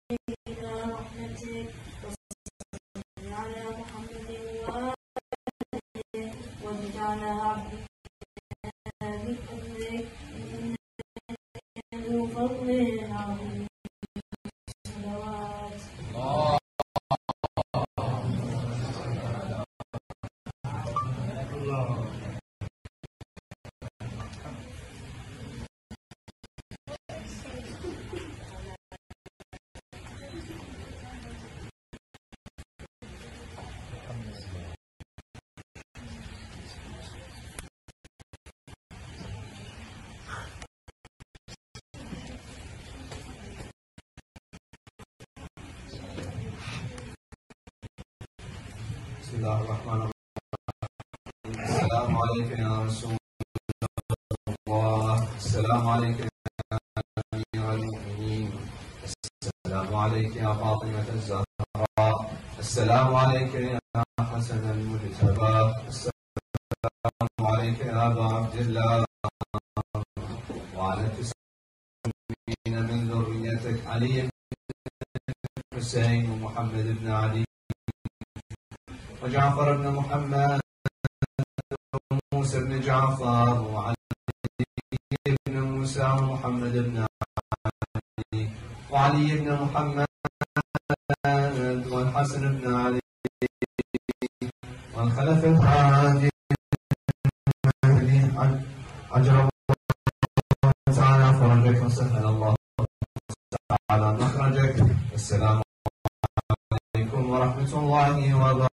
إلى رحمتك وصل على محمد وآله وزد على عبدك بفضلك إنك ذو فضل عظيم. صلوات الله. بسم الله الرحمن الرحيم. السلام عليك يا رسول الله. السلام عليك يا أمير المؤمنين. السلام عليك يا فاطمة الزهراء. السلام عليك يا حسن المجتبى. السلام عليك يا أبا عبد الله وعلى التسعين من ذريتك علي بن حسين ومحمد بن علي وجعفر بن محمد وموسى بن جعفر وعلي بن موسى ومحمد بن علي وعلي بن محمد والحسن بن علي والخلفاء الهادي عجل الله تعالى فرجك وسهل الله تعالى مخرجك. السلام عليكم ورحمة الله وبركاته.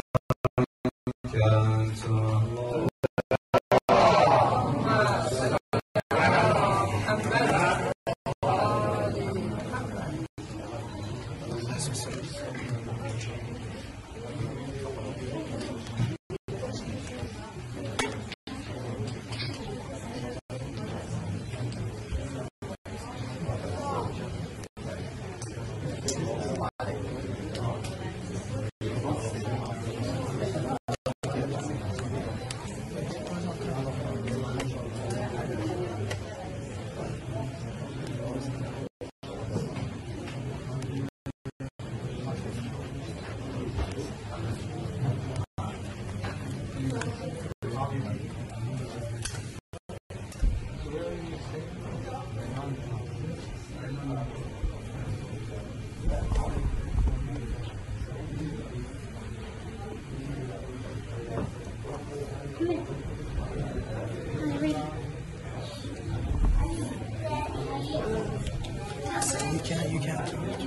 You can't.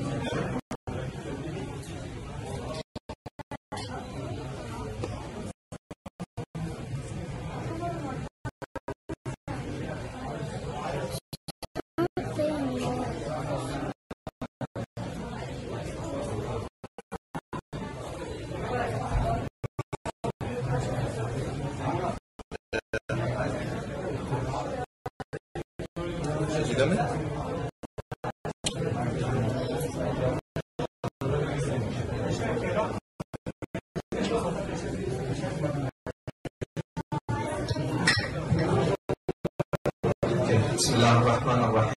Bismillah ar-Rahman ar-Rahim.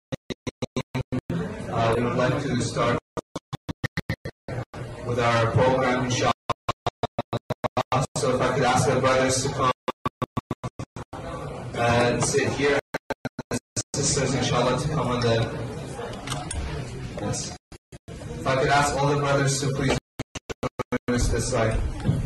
We would like to start with our program, inshallah. So if I could ask the brothers to come and sit here, and the sisters, inshallah, to come on the... Yes. If I could ask all the brothers to please join us this side.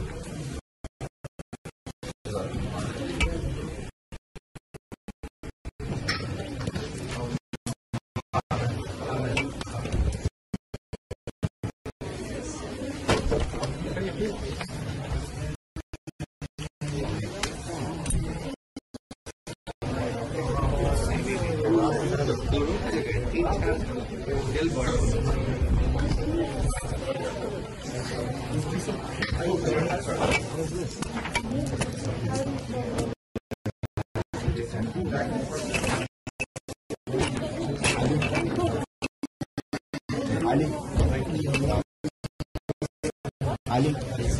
Ali.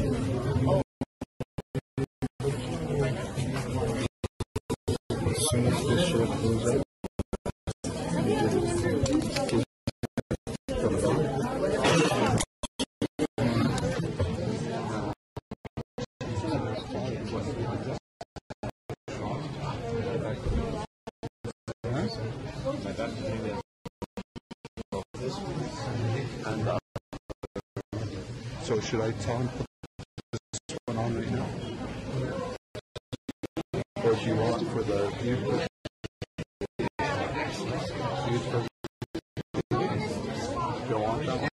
As soon as this show goes up, So should I tell him to put this one on right now? Or do you want for the youth? You don't want that one?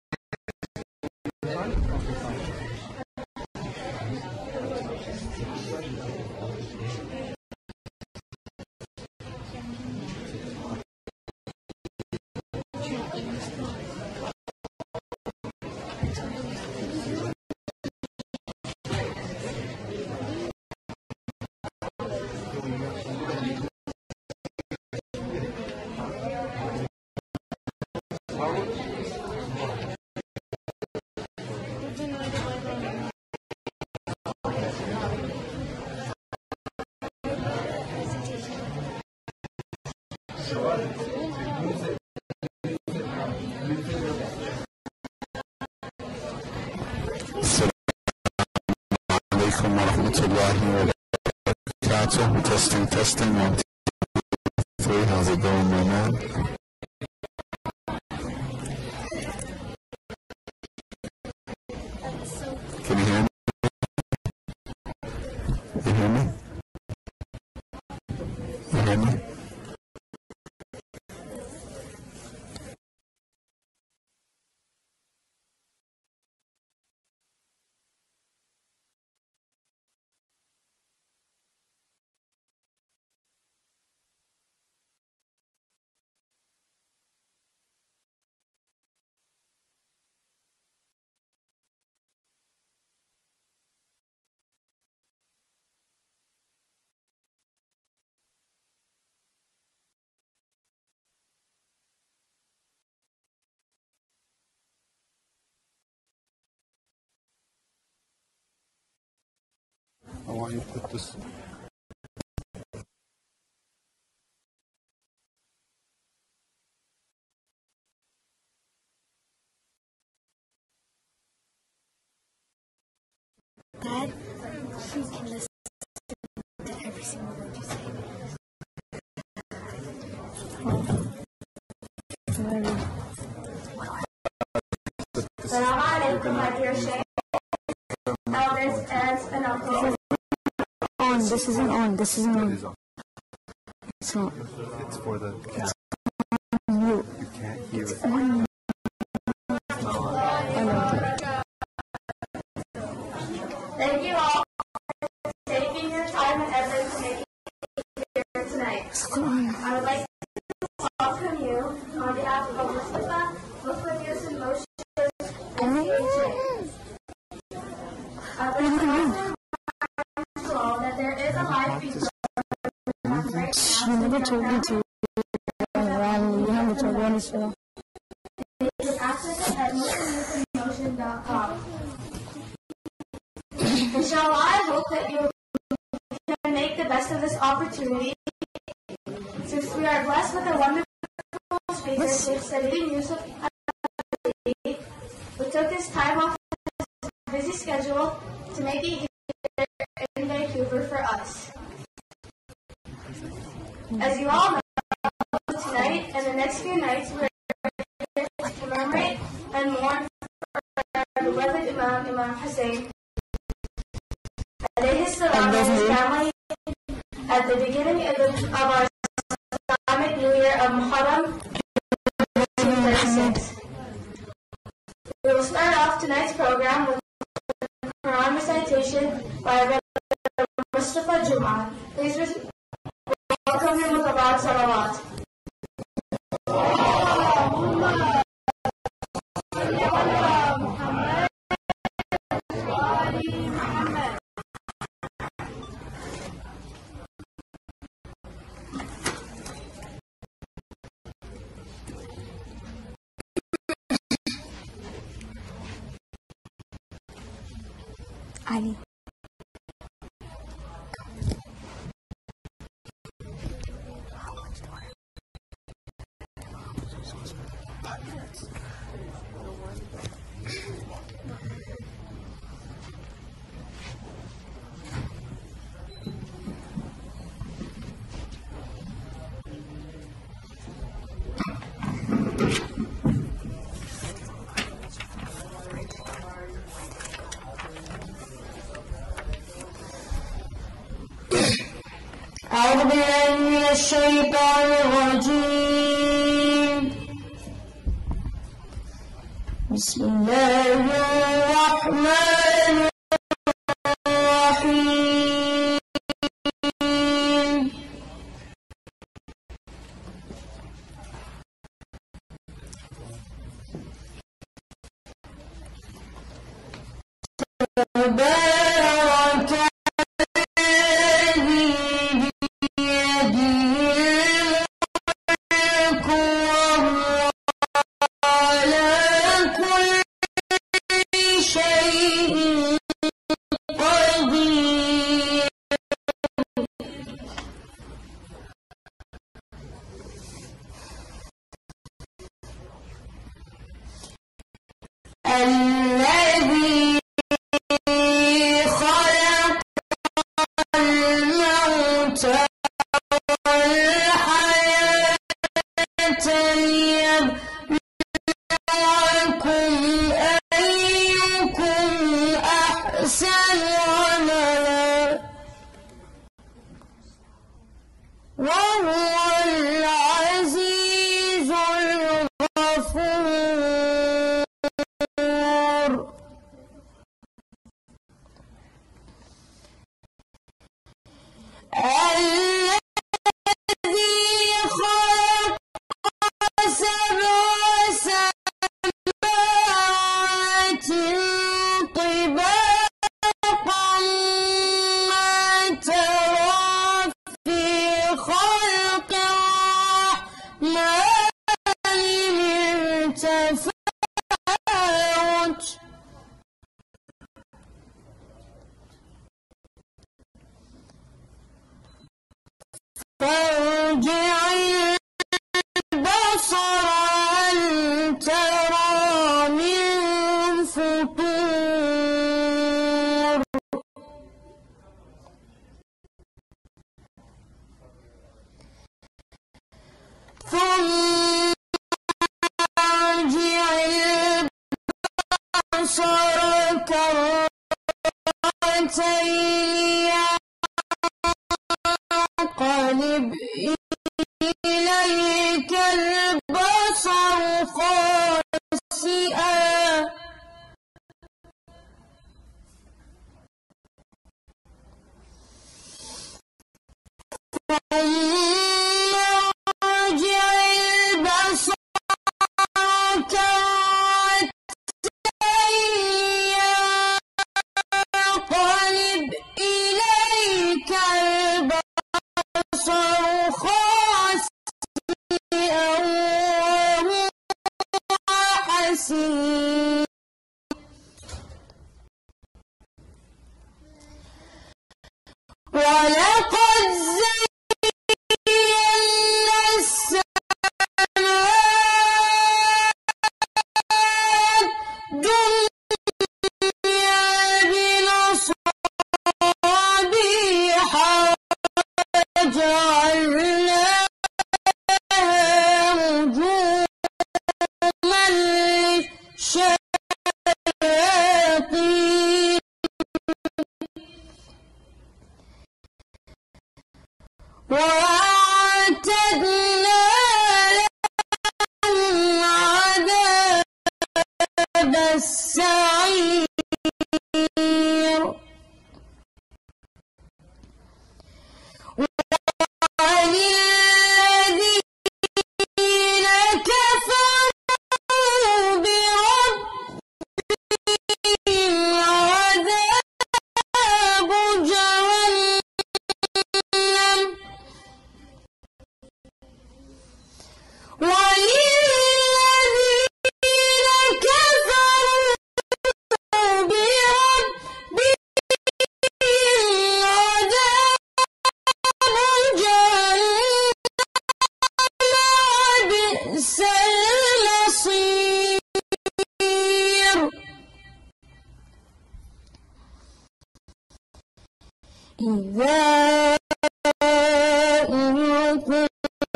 Assalamualaikum warahmatullahi wabarakatuh. Testing. 1, 2, 3. How's it going, my man? Can you hear me? You hear me? You hear me? I want you to put this. Dad, she can listen to every single word you say. Assalamu alaikum, my dear Sheikh, elders, aunts, and uncles. This isn't on. It is on. It's not. It's for the cat. You. You can't hear it. Thank you all for taking your time and effort to make it here tonight. I would like to welcome you on behalf of Mustafa, Muslim Youth in Motion, and CHA. I would like to remind you all that there is a live feed right now. You never told me to. You haven't told me so. You can access it at MuslimYouthInMotion.com. Inshallah, I hope that you can make the best of this opportunity. Since we are blessed with a wonderful speaker, Sheikh Saeed Yusuf Ali, who took his time off his busy schedule to make it here in Vancouver for us. As you all know, tonight and the next few nights, we're here to commemorate and mourn for our beloved Imam Hussein alayhi salam and his family at the beginning of our Islamic New Year of Muharram 1936. We will start off tonight's program with a Quran recitation by Rabbi Mustafa Juma. Please welcome him with a loud salawat. Ali. الشيطان الرجيم. بسم الله الرحمن الرحيم. تبارك الذي بيده الملك وهو على كل شيء قدير. الذي خلق الموت والحياة ليبلوكم أيكم أحسن عملا وهو العزيز الغفور. الذي خلق سبع سماوات طباقا ما ترى في خلق الرحمن من تفاوت فارجع البصر هل ترى من فطور. ثم ارجع البصر كرتين ينقلب إليك البصر خاسئا ثم ارجع البصر كرتين ينقلب إليك البصر خاسئا وهو حسير. ولقد زينا السماء الدنيا بمصابيح وجعلناها رجوما للشياطين وأعتدنا لهم عذاب السعير. وللذين كفروا بربهم عذاب جهنم وللذين كفروا بربهم عذاب جهنم وبئس المصير. إذا ألقوا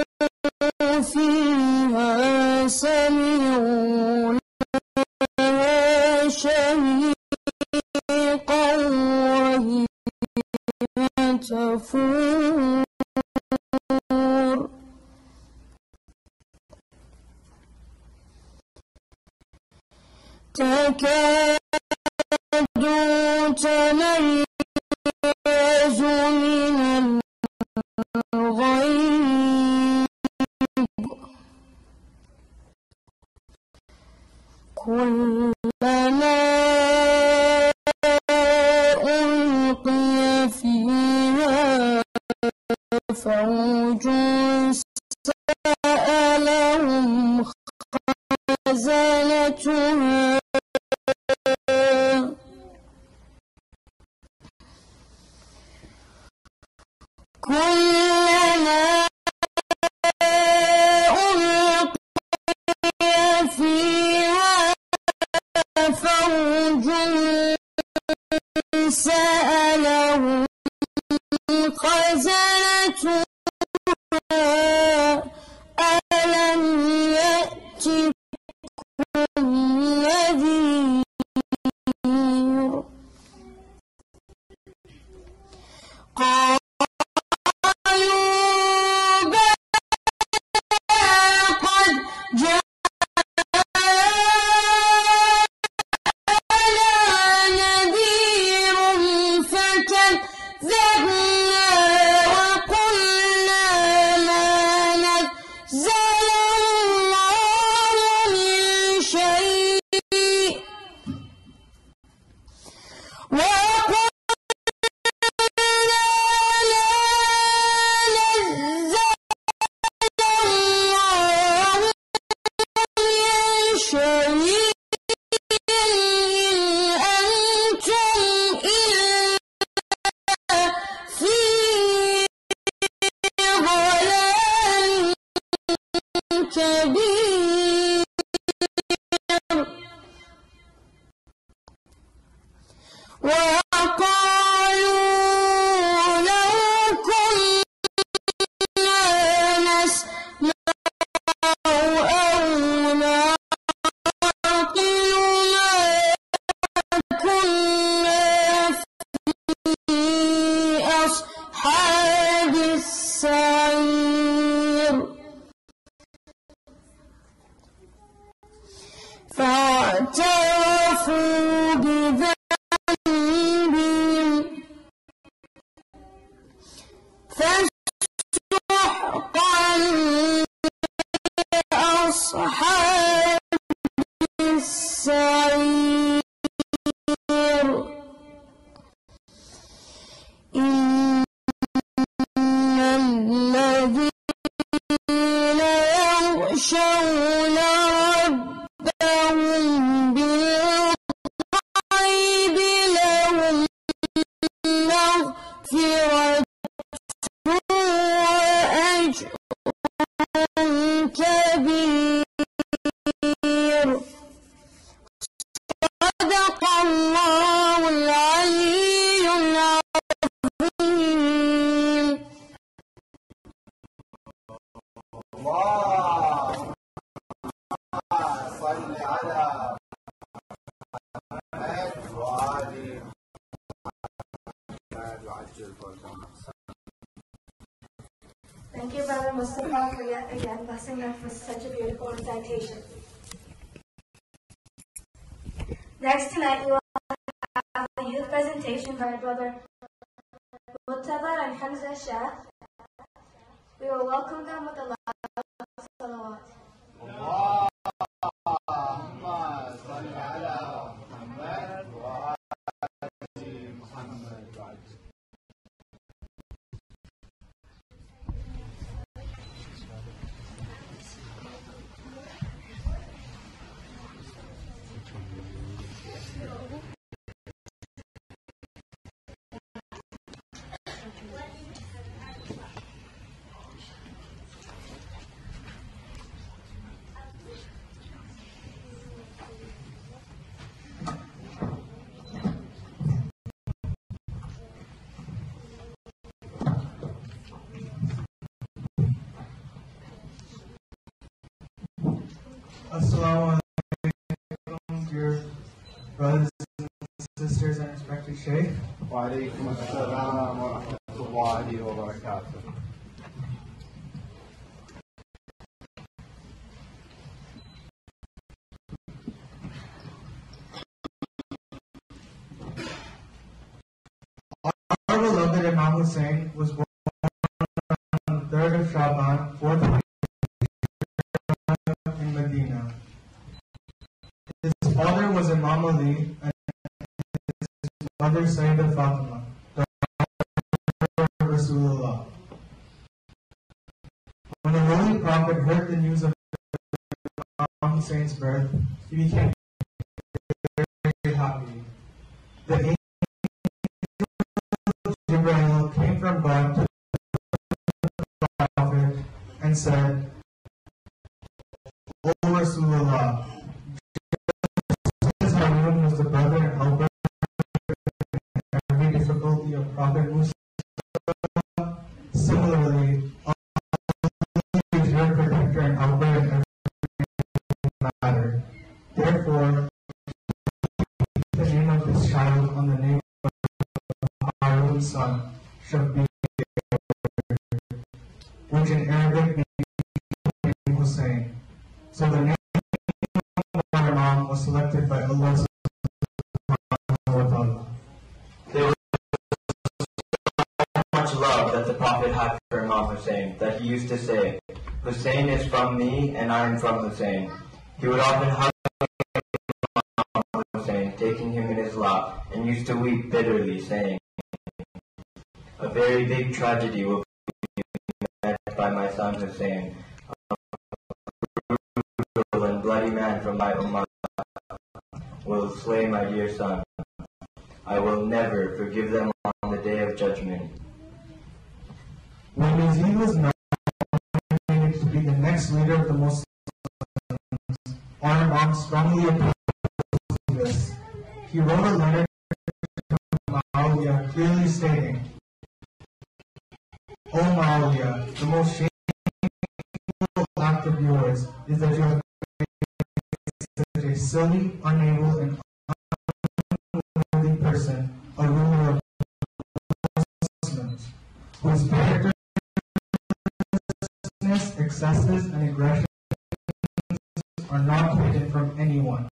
فيها سمعوا لها شهيقا وهي تفور تكاد تميز من الغيظ كلما ألقي فيها فوج سألهم خزنتها كلما ألقي فيها فوج سألهم خزنتها ألم يأتكم نذير قالوا بلى قد جاءنا نذير فكذبنا وقلنا ما نزل الله من شيء وقلنا ما نزل الله من شيء إن أنتم إلا في ضلال كبير وقالوا لو كنا نسمع أو نعقل ما كنا في أصحاب السعير فاعترفوا بذنبهم فسحقا لأصحاب السعير إن الذين يخشون ربهم بالغيب لهم مغفرة وأجر كبير صدق الله العلي العظيم. صل على محمد وآل محمد وعجل فرجهم. Thank you, Brother Mustafa, for yet again blessing us with such a beautiful recitation. Next tonight, we will have a youth presentation by Brother Mutaba and Hamza Shah. We will welcome them with a loud salawat. اللهم صل على محمد وآل محمد وعجل. Assalamu alaikum, dear brothers and sisters and respected Sheikh. وعليكم السلام ورحمة الله وبركاته. Imam Hussein was born on the 3rd of Shaban, 4th in Medina. His father was Imam Ali and his mother Sayyidah Fatima, daughter of Rasulullah. When the Holy Prophet heard the news of Imam Hussein's birth, he became very happy. The angel Jibreel came from God to the Prophet and said, O Rasulullah, just as Harun was the brother and helper in every difficulty of Prophet Musa, similarly, Allah is your protector and helper in every matter. Therefore, the name of this child on the name of Harun's son, Shabir, which in Arabic means Hussein. So the name of our Imam was selected by Allah subhanahu wa ta'ala. There was so much love that the Prophet had for Imam Hussein that he used to say, Hussein is from me and I am from Hussein. He would often hug Imam Hussein, taking him in his lap, and used to weep bitterly, saying, a very big tragedy will be met by my son Hussein. A brutal and bloody man from my ummah will slay my dear son. I will never forgive them on the day of judgment. When Yazid was nominated to be the next leader of the Muslims, our Imam strongly opposed this. He wrote a letter to Muawiyah clearly stating, O Muawiyah, the most shameful act of yours is that you have made such a silly, unable, and unworthy person a ruler of Muslims, whose character, excesses, and aggressions are not taken from anyone.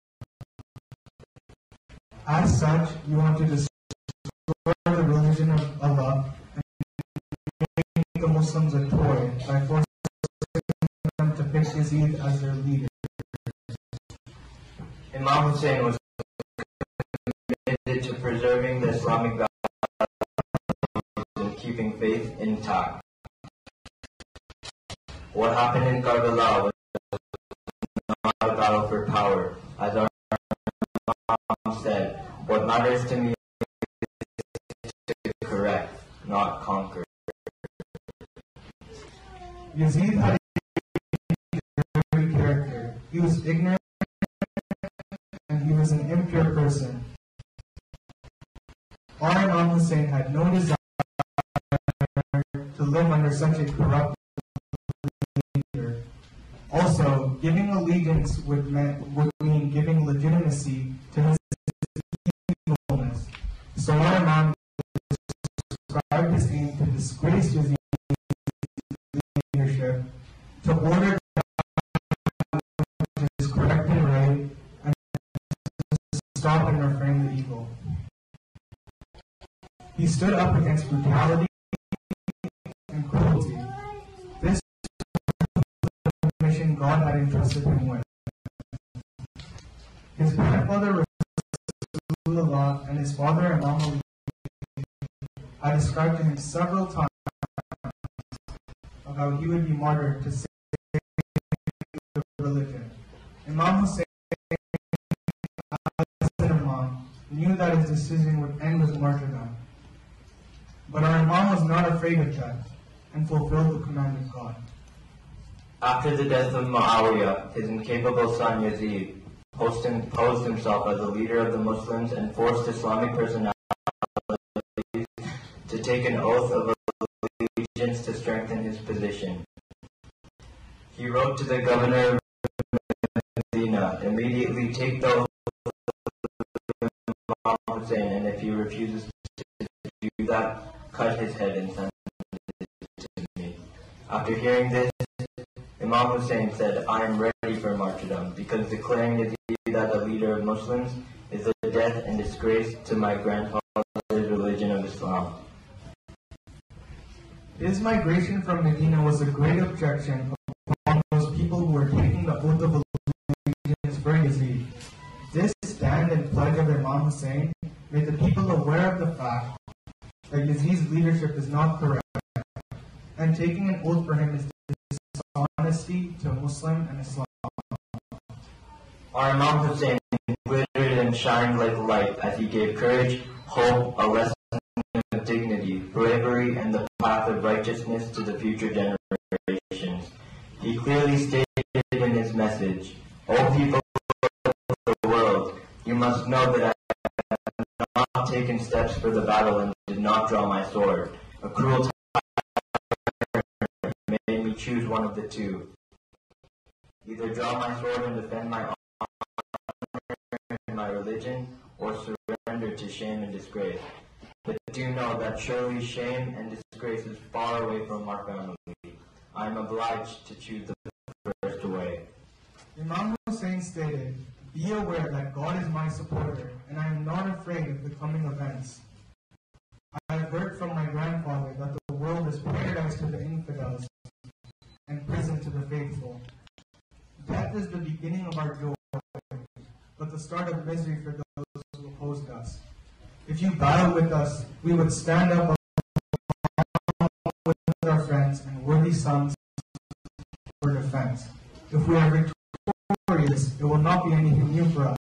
As such, you want to destroy the religion of Allah and make the Muslims a toy by forcing them to pick Yazid as their leader. Imam Hussein was committed to preserving the Islamic values and keeping faith intact. What happened in Karbala was not a battle for power. As our Imam said, what matters to me is to correct, not conquer. Yazid had a dirty character. He was ignorant and he was an impure person. Our Imam Hussein had no desire to live under such a corrupt leader. Also, giving allegiance would mean giving legitimacy to his evilness. So our Imam described his aim to disgrace Yazid's leadership, to order which is correct and right, and to stop and refrain the evil. He stood up against brutality and cruelty. This was the mission God had entrusted him with. His grandfather Rasulullah and his father Imam Ali had described to him several times of how he would be martyred to save the religion. Imam Hussein, as an Imam, knew that his decision would end with martyrdom. But our Imam was not afraid of death and fulfilled the command of God. After the death of Muawiyah, his incapable son Yazid posed himself as a leader of the Muslims and forced Islamic personalities to take an oath of allegiance to strengthen his position. He wrote to the governor of Medina, immediately take the oath of Imam Hussein, and if he refuses to do that, cut his head and send it to me. After hearing this, Imam Hussein said, I am ready for martyrdom, because declaring Yazid as the leader of Muslims is a death and disgrace to my grandfather's religion of Islam. His migration from Medina was a great objection upon those people who were taking the oath of allegiance for Yazid. This stand and pledge of Imam Hussein made the people aware of the fact that Yazid's leadership is not correct, and taking an oath for him is dishonesty to Muslim and Islam. Our Imam Hussein glittered and shined like light as he gave courage, hope, a lesson of dignity, bravery, and the path of righteousness to the future generations. He clearly stated in his message, "O people of the world, you must know that I have not taken steps for the battle and did not draw my sword. A cruel tyrant made me choose one of the two. Either draw my sword and defend my honor and my religion, or surrender to shame and disgrace. But do know that surely shame and disgrace is far away from our family. I am obliged to choose the first way." Imam Hussein stated, "Be aware that God is my supporter, and I am not afraid of the coming events. I have heard from my grandfather that the world is paradise to the infidels and prison to the faithful. Death is the beginning of our joy, but the start of misery for those who opposed us. If you battle with us, we would stand up with our friends and worthy sons for defense. If we are victorious, it will not be anything new for us.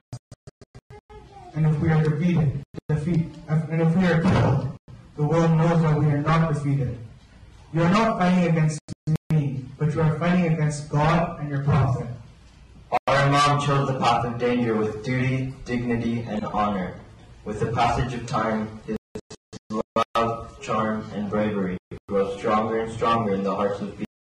And if we are defeated, and if we are killed, the world knows that we are not defeated. You are not fighting against me, but you are fighting against God and your Prophet." Our Imam chose the path of danger with duty, dignity, and honor. With the passage of time, his love, charm, and bravery grow stronger and stronger in the hearts of people.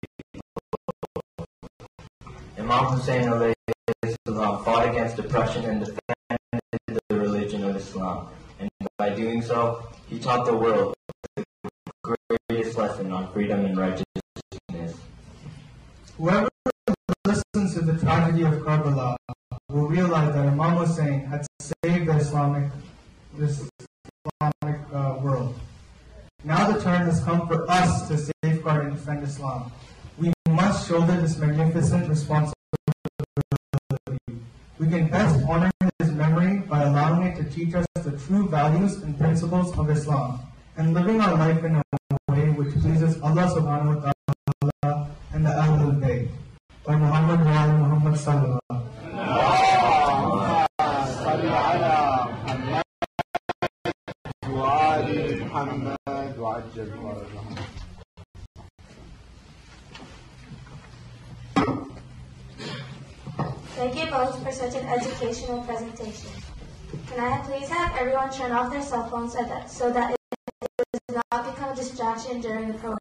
Imam Hussein fought against oppression and defended the religion of Islam, and by doing so, he taught the world the greatest lesson on freedom and righteousness. Whoever listens to the tragedy of Karbala will realize that Imam Hussein had saved the Islamic world. Now the turn has come for us to safeguard and defend Islam. We must shoulder this magnificent responsibility. We can best honor his memory by allowing it to teach us the true values and principles of Islam, and living our life in a way which pleases Allah subhanahu wa ta'ala and the Ahlul Bayt. By Muhammad wa ali Muhammad sallallahu Thank you both for such an educational presentation. Can I please have everyone turn off their cell phones so that it does not become a distraction during the program?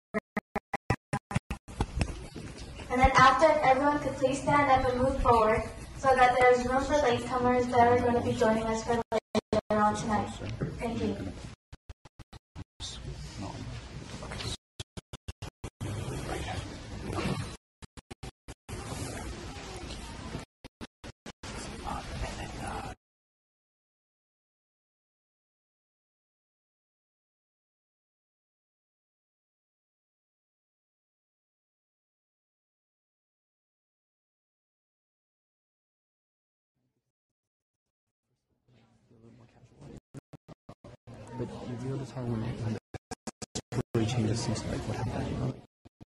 And then after, if everyone could please stand up and move forward so that there is room for latecomers that are going to be joining us for later on tonight. Thank you. But you know the time when it really changes things, like what happened, you know?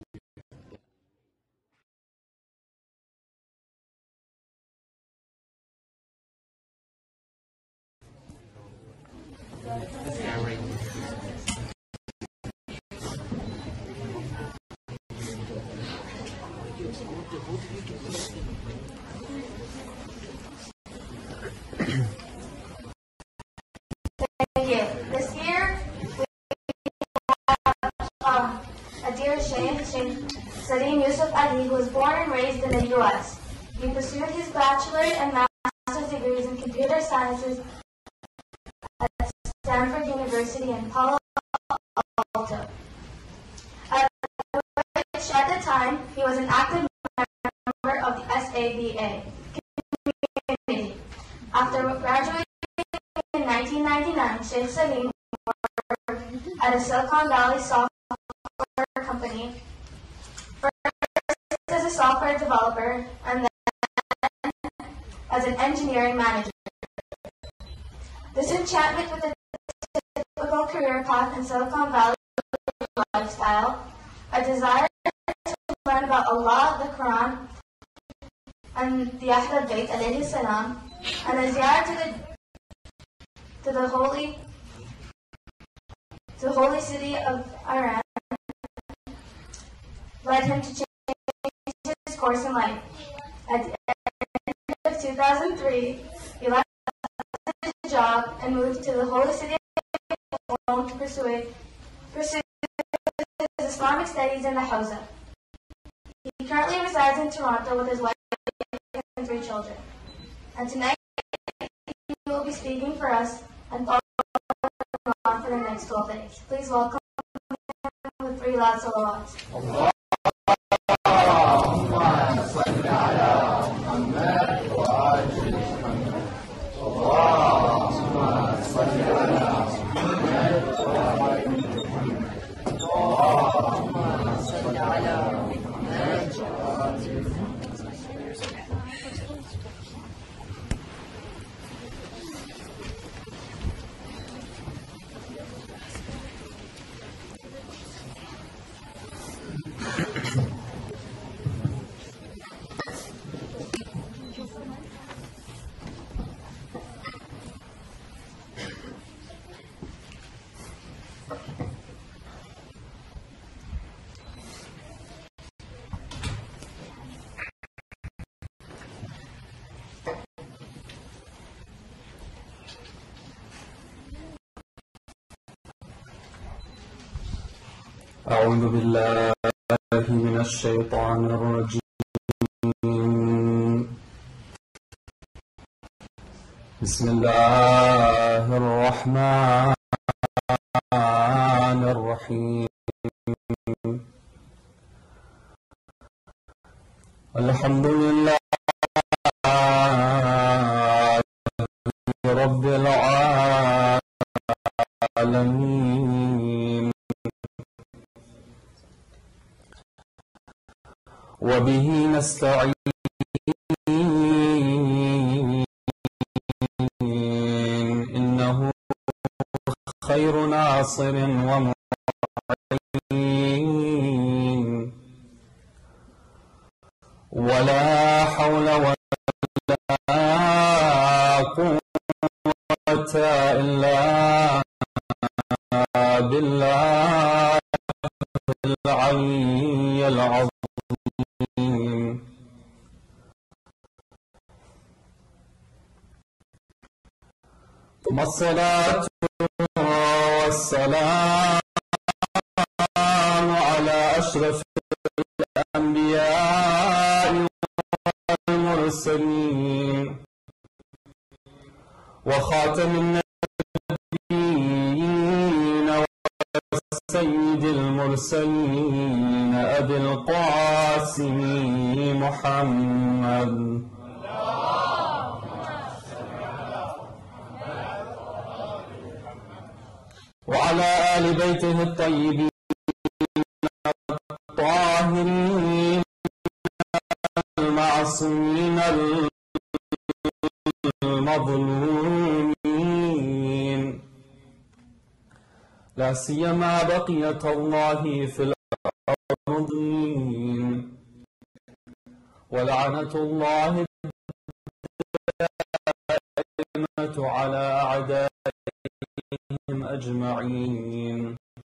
Thank you. This year, we have Adir Sheikh Salim Yusuf Ali, who was born and raised in the U.S. He pursued his bachelor's and master's degrees in computer sciences at Stanford University in Palo Alto, at the time he was an active member of the SABA community. After graduating in 1999, Sheikh Salim worked at a Silicon Valley software company, first as a software developer and then as an engineering manager. This enchantment with the typical career path in Silicon Valley lifestyle, a desire to learn about Allah, the Quran, and the Ahlul Bayt alayhi salam, and a ziyarah to the holy city of Iran led him to change his course in life. At the end of 2003, he left his job and moved to the holy city of Rome to pursue his Islamic studies in the Hawza. He currently resides in Toronto with his wife and 3 children. And tonight, he will be speaking for us and following on for the next 12 days. Please welcome him with 3 loud salawats. أعوذ بالله من الشيطان الرجيم. بسم الله الرحمن الرحيم. الحمد لله رب العالمين، وبه نستعين، إنه خير ناصر ومعين، ولا حول ولا قوة إلا بالله العلي العظيم. ثم الصلاة والسلام على أشرف الأنبياء والمرسلين وخاتم النبيين وسيد المرسلين أبي القاسم محمد وعلى آل بيته الطيبين الطاهرين المعصومين المظلومين، لا سيما بقية الله في الأرضين، ولعنة الله الدائمة على أعدائهم أجمعين.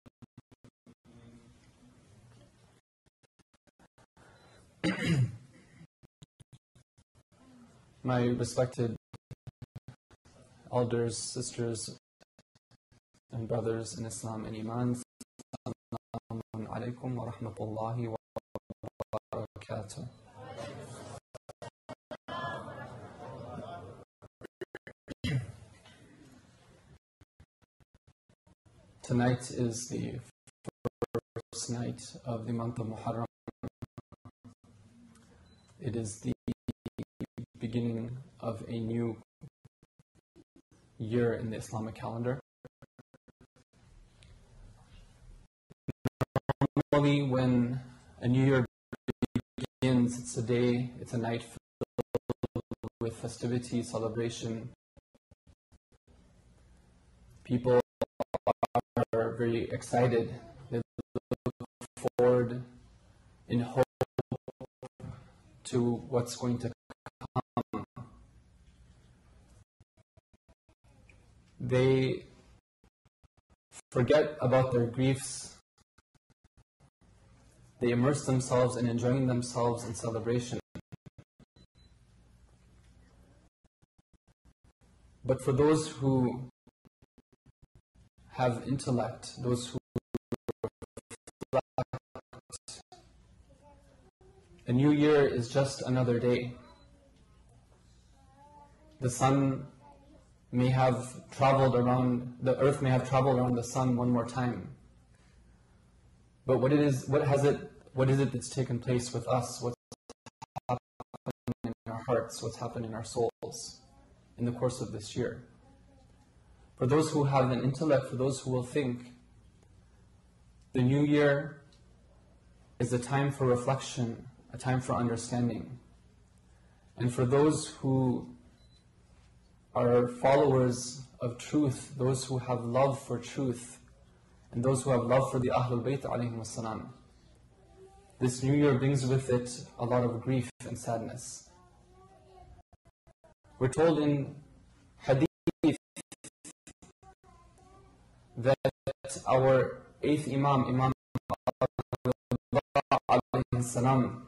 My respected elders, sisters, and brothers in Islam and Iman, Assalamu alaikum wa rahmatullahi wa barakatuh. Tonight is the first night of the month of Muharram. It is the beginning of a new year in the Islamic calendar. Normally when a new year begins, it's a day, it's a night filled with festivity, celebration. People are very excited. They look forward in hope to what's going to come. They forget about their griefs. They immerse themselves in enjoying themselves in celebration. But for those who have intellect, those who reflect, a new year is just another day. The sun may have traveled around, the earth may have traveled around the sun one more time. But what is it that's taken place with us? What's happened in our hearts? What's happened in our souls in the course of this year? For those who have an intellect, for those who will think, the new year is a time for reflection, a time for understanding. And for those who are followers of truth, those who have love for truth, and those who have love for the Ahlul Bayt alayhim as-salam, this new year brings with it a lot of grief and sadness. We're told in hadith that our 8th Imam, Imam alayhi salam,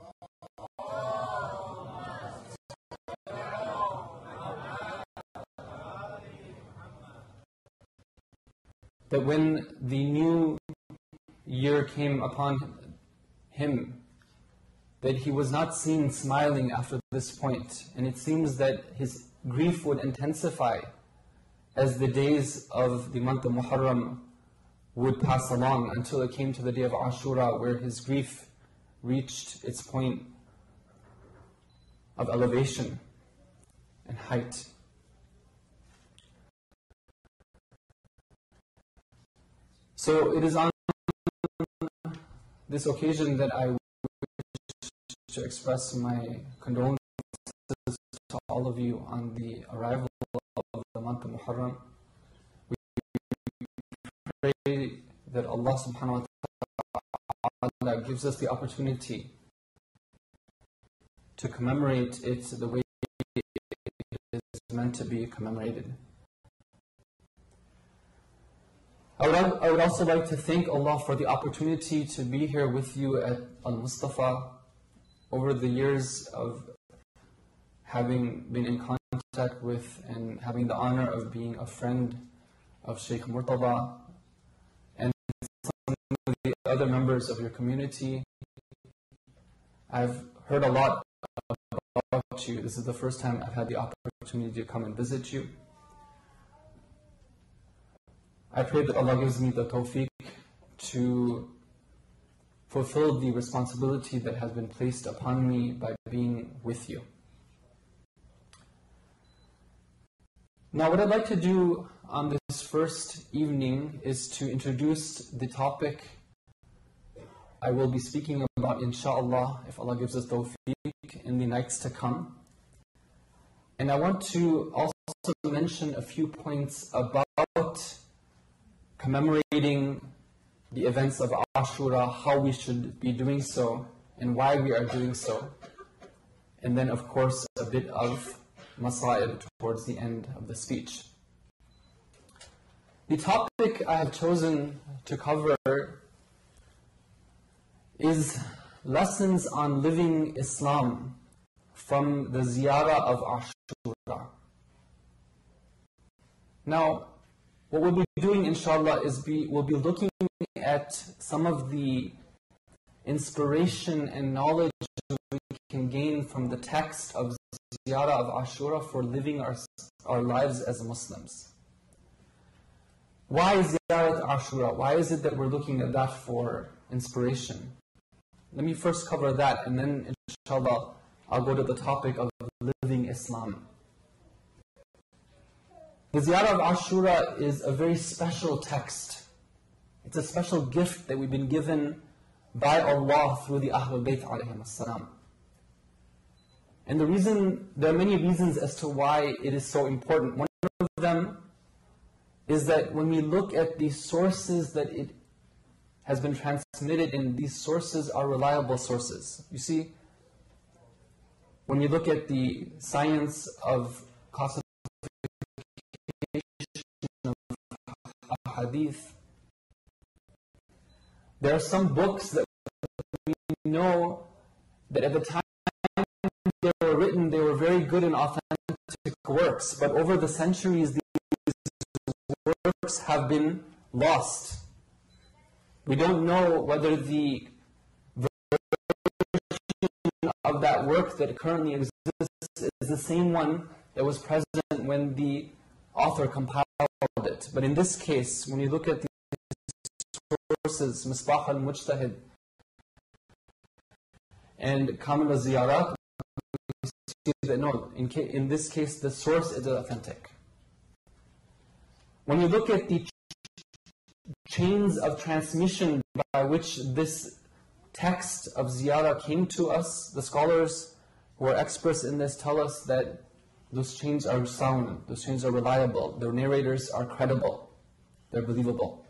that when the new year came upon him, that he was not seen smiling after this point, and it seems that his grief would intensify as the days of the month of Muharram would pass along until it came to the day of Ashura, where his grief reached its point of elevation and height. So it is on this occasion that I wish to express my condolences to all of you on the arrival of the month of Muharram. We pray that Allah subhanahu wa ta'ala gives us the opportunity to commemorate it the way it is meant to be commemorated. I would also like to thank Allah for the opportunity to be here with you at Al-Mustafa. Over the years of having been in contact with and having the honor of being a friend of Sheikh Murtada and some of the other members of your community, I've heard a lot about you. This is the first time I've had the opportunity to come and visit you. I pray that Allah gives me the tawfiq to fulfill the responsibility that has been placed upon me by being with you. Now, what I'd like to do on this first evening is to introduce the topic I will be speaking about, inshallah, if Allah gives us tawfiq, in the nights to come. And I want to also mention a few points about commemorating the events of Ashura, how we should be doing so, and why we are doing so. And then, of course, a bit of masail towards the end of the speech. The topic I have chosen to cover is lessons on living Islam from the ziyarah of Ashura. Now, what we'll be doing, inshallah, is we'll be looking at some of the inspiration and knowledge we can gain from the text of ziyarah of Ashura for living our lives as Muslims. Why ziyarah Ashura? Why is it that we're looking at that for inspiration? Let me first cover that, and then, inshallah, I'll go to the topic of living Islam. The ziyarah of Ashura is a very special text. It's a special gift that we've been given by Allah through the Ahlul Bayt alayhim as-salam. And there are many reasons as to why it is so important. One of them is that when we look at the sources that it has been transmitted in, these sources are reliable sources. You see, when you look at the science of classification of hadith, there are some books that we know that at the time they were written, they were very good and authentic works, but over the centuries these works have been lost. We don't know whether the version of that work that currently exists is the same one that was present when the author compiled it. But in this case, when you look at the sources, Misbah al-Mujtahid and Kamil al-Ziyarat, we see that no, in this case the source is authentic. When you look at the chains of transmission by which this text of Ziyarah came to us, the scholars who are experts in this tell us that those chains are sound, those chains are reliable, their narrators are credible, they're believable.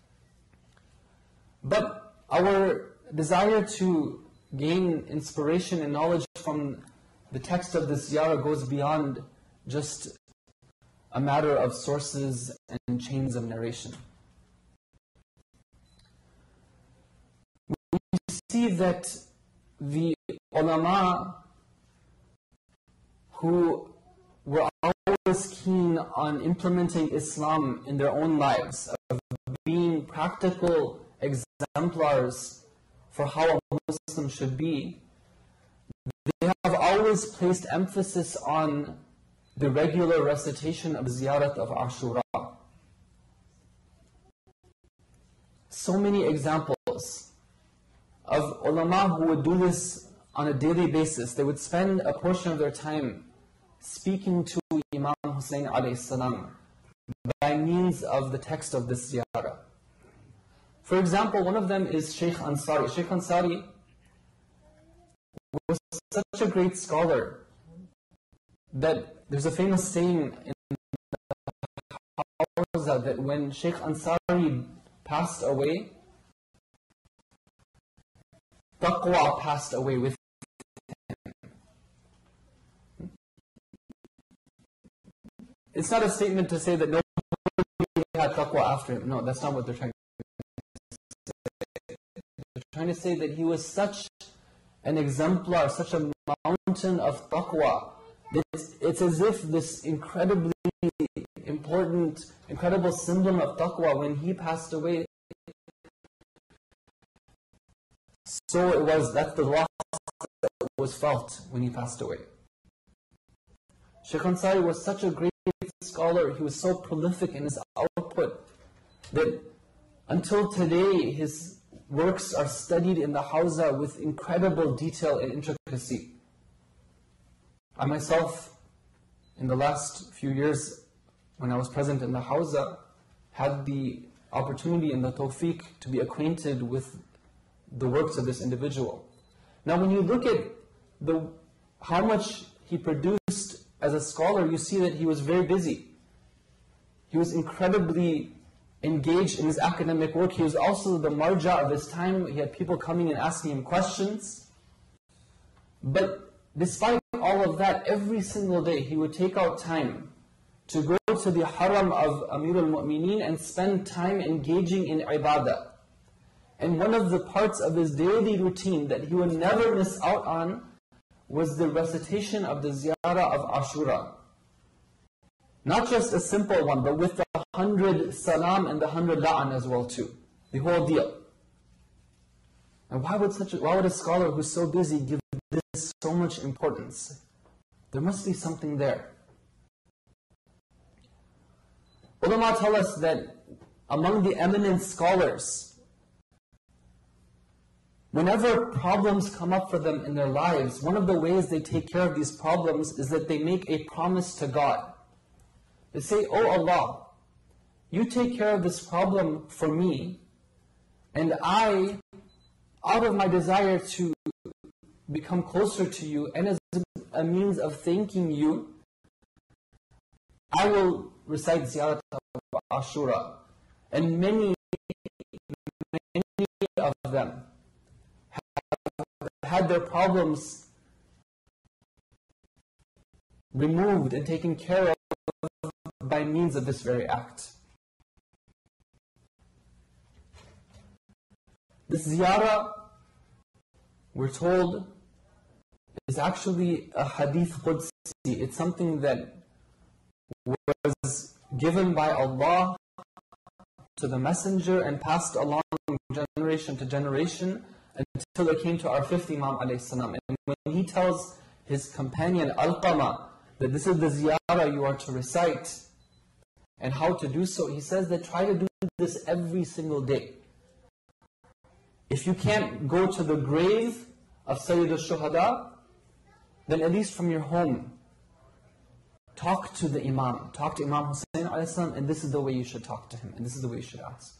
But our desire to gain inspiration and knowledge from the text of this Ziyarah goes beyond just a matter of sources and chains of narration. We see that the ulama who were always keen on implementing Islam in their own lives, of being practical exemplars for how a Muslim should be, they have always placed emphasis on the regular recitation of Ziyarat of Ashura. So many examples of ulama who would do this on a daily basis. They would spend a portion of their time speaking to Imam Hussein alayhi salam by means of the text of this Ziyarah. For example, one of them is Shaykh Ansari. Shaykh Ansari was such a great scholar that there's a famous saying in the Hawza that when Shaykh Ansari passed away, taqwa passed away with him. It's not a statement to say that nobody had taqwa after him. No, that's not what they're trying to say. They're trying to say that he was such an exemplar, such a mountain of taqwa. It's as if this incredibly important, incredible symbol of taqwa, when he passed away, so it was, that's the loss that was felt when he passed away. Shaykh Ansari was such a great scholar, he was so prolific in his output, that until today his works are studied in the Hawza with incredible detail and intricacy. I myself, in the last few years, when I was present in the Hawza, had the opportunity and the tawfiq to be acquainted with the works of this individual. Now when you look at how much he produced as a scholar, you see that he was very busy. He was incredibly engaged in his academic work. He was also the marja of his time. He had people coming and asking him questions. But despite all of that, every single day he would take out time to go to the haram of Amir al-Mu'mineen and spend time engaging in ibadah. And one of the parts of his daily routine that he would never miss out on was the recitation of the Ziyarah of Ashura. Not just a simple one, but with the 100 salam and the 100 la'an as well too. The whole deal. And why would a scholar who's so busy give this so much importance? There must be something there. Ulama tell us that among the eminent scholars, whenever problems come up for them in their lives, one of the ways they take care of these problems is that they make a promise to God. They say, "Oh Allah, you take care of this problem for me, and I out of my desire to become closer to you and as a means of thanking you, I will recite Ziyarat of Ashura. And many of them have had their problems removed and taken care of by means of this very act. This ziyarah, we're told, is actually a hadith Qudsi. It's something that was given by Allah to the messenger and passed along generation to generation until it came to our fifth Imam alayhi salam. And when he tells his companion Alqama that this is the ziyarah you are to recite and how to do so, he says that try to do this every single day. If you can't go to the grave of Sayyid al-Shuhada, then at least from your home, talk to the Imam. Talk to Imam Hussein alayhi salam, and this is the way you should talk to him, and this is the way you should ask.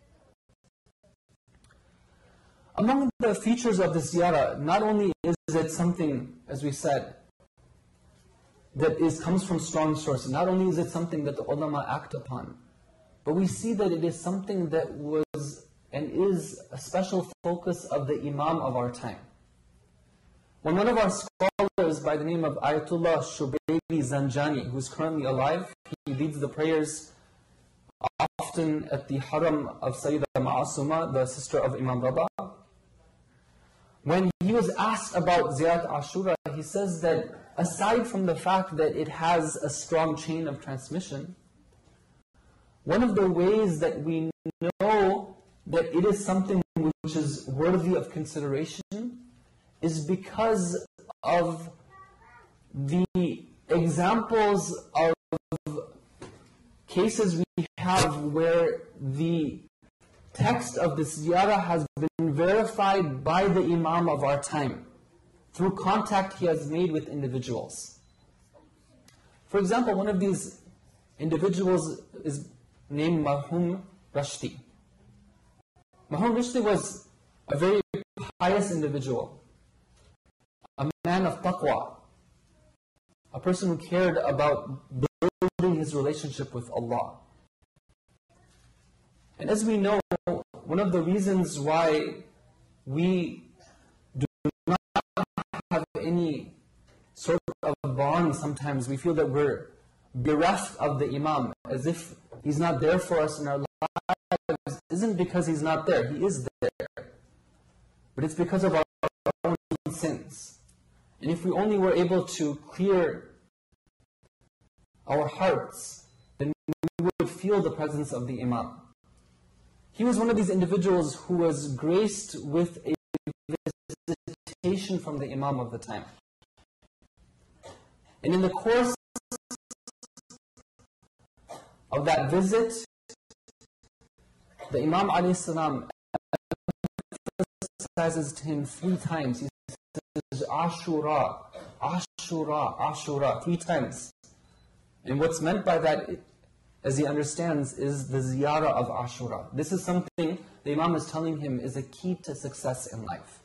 Among the features of the ziyarah, not only is it something, as we said, that comes from strong sources, not only is it something that the ulama act upon, but we see that it is something that was and is a special focus of the Imam of our time. When one of our scholars by the name of Ayatollah Shubayli Zanjani, who's currently alive, he leads the prayers often at the haram of Sayyidah Ma'asuma, the sister of Imam Rada. When he was asked about Ziyarat Ashura, he says that aside from the fact that it has a strong chain of transmission, one of the ways that we know that it is something which is worthy of consideration is because of the examples of cases we have where the text of the ziyarah has been verified by the Imam of our time through contact he has made with individuals. For example, one of these individuals is named Marhum Rashdi. Marhum Rashdi was a very pious individual, a man of taqwa, a person who cared about building his relationship with Allah. And as we know, one of the reasons why we do not have any sort of bond sometimes, we feel that we're bereft of the Imam, as if he's not there for us in our lives, isn't because he's not there. He is there. But it's because of our own sins. And if we only were able to clear our hearts, then we would feel the presence of the Imam. He was one of these individuals who was graced with a visitation from the Imam of the time. And in the course of that visit, the Imam alayhi salam emphasizes to him 3 times. He says, Ashura, Ashura, Ashura, 3 times. And what's meant by that, as he understands, is the ziyarah of Ashura. This is something the Imam is telling him is a key to success in life.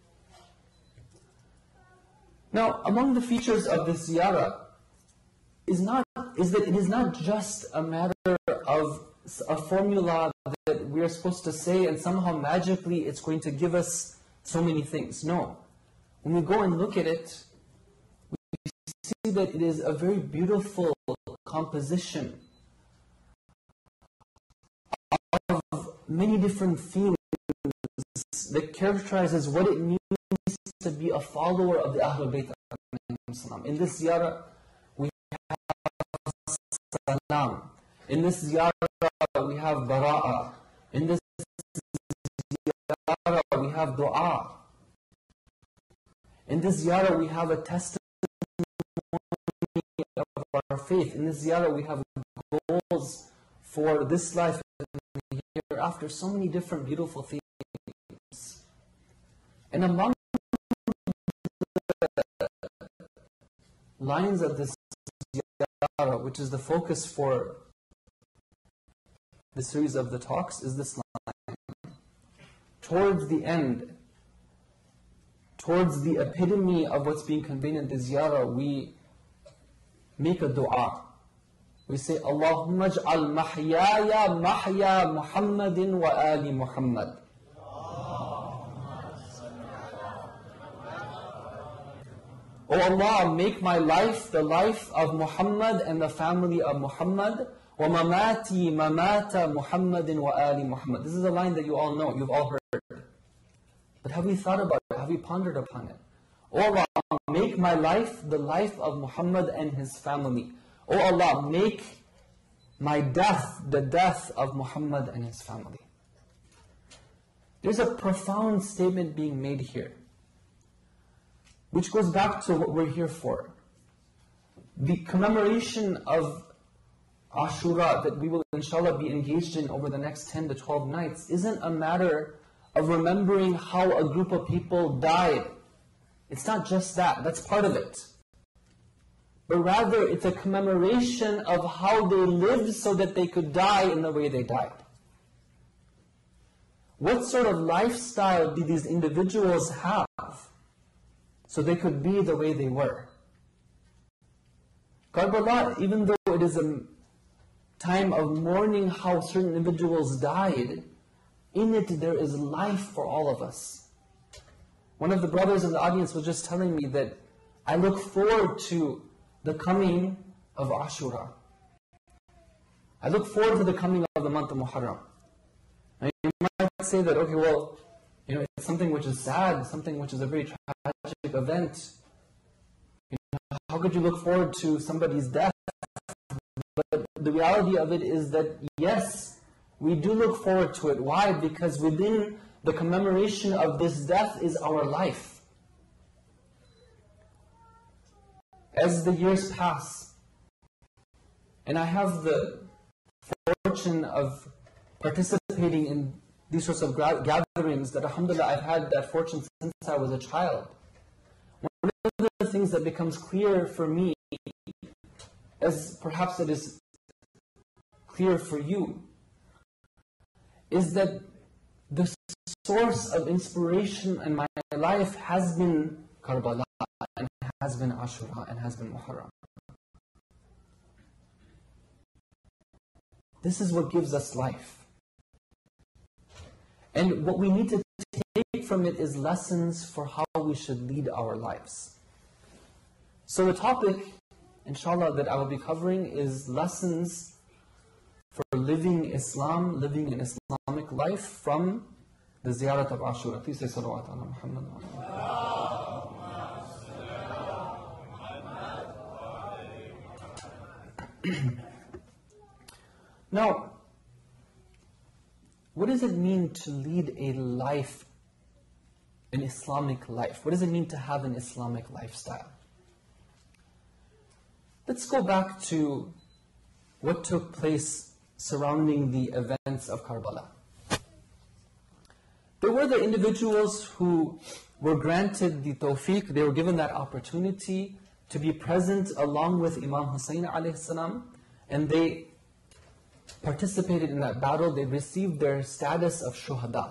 Now, among the features of this ziyarah is that it is not just a matter of a formula that we are supposed to say and somehow magically it's going to give us so many things. No. When we go and look at it, we see that it is a very beautiful composition of many different themes that characterizes what it means to be a follower of the Ahlul Bayt. In this ziyarah, we have salam. In this ziyarah, we have bara'a. In this ziyarah, we have dua. In this ziyarah, we have a testimony of our faith. In this ziyarah, we have goals for this life and the hereafter. So many different beautiful themes. And among the lines of this ziyarah, which is the focus for the series of the talks, is this line. Towards the end, towards the epitome of what's being conveyed in the ziyarah, we make a dua. We say, Allahumma ij'al mahyaya mahya Muhammadin wa ali Muhammad. O Allah, make my life the life of Muhammad and the family of Muhammad. Wa mamati mamata Muhammadin wa ali Muhammad. This is a line that you all know, you've all heard. But have we thought about it? Have we pondered upon it? O Allah, make my life the life of Muhammad and his family. O Allah, make my death the death of Muhammad and his family. There's a profound statement being made here, which goes back to what we're here for. The commemoration of Ashura that we will inshallah be engaged in over the next 10 to 12 nights isn't a matter of remembering how a group of people died. It's not just that, that's part of it. But rather it's a commemoration of how they lived so that they could die in the way they died. What sort of lifestyle did these individuals have so they could be the way they were? Karbala, even though it is a time of mourning how certain individuals died, in it there is life for all of us. One of the brothers in the audience was just telling me that I look forward to the coming of Ashura. I look forward to the coming of the month of Muharram. And you might say that, okay, well, it's something which is sad, something which is a very tragic event. How could you look forward to somebody's death? But the reality of it is that, yes, we do look forward to it. Why? Because within the commemoration of this death is our life. As the years pass, and I have the fortune of participating in these sorts of gatherings that, alhamdulillah, I've had that fortune since I was a child. One of the things that becomes clear for me, as perhaps it is clear for you, is that the source of inspiration in my life has been Karbala, and has been Ashura, and has been Muharram. This is what gives us life. And what we need to take from it is lessons for how we should lead our lives. So the topic, inshallah, that I will be covering is lessons for living Islam, living an Islamic life from the ziyarat of Ashura. Please say salawat ala Muhammad. Now, what does it mean to lead a life, an Islamic life? What does it mean to have an Islamic lifestyle? Let's go back to what took place surrounding the events of Karbala. There were the individuals who were granted the tawfiq, they were given that opportunity to be present along with Imam Hussein alayhi salam, and they participated in that battle. They received their status of shuhada.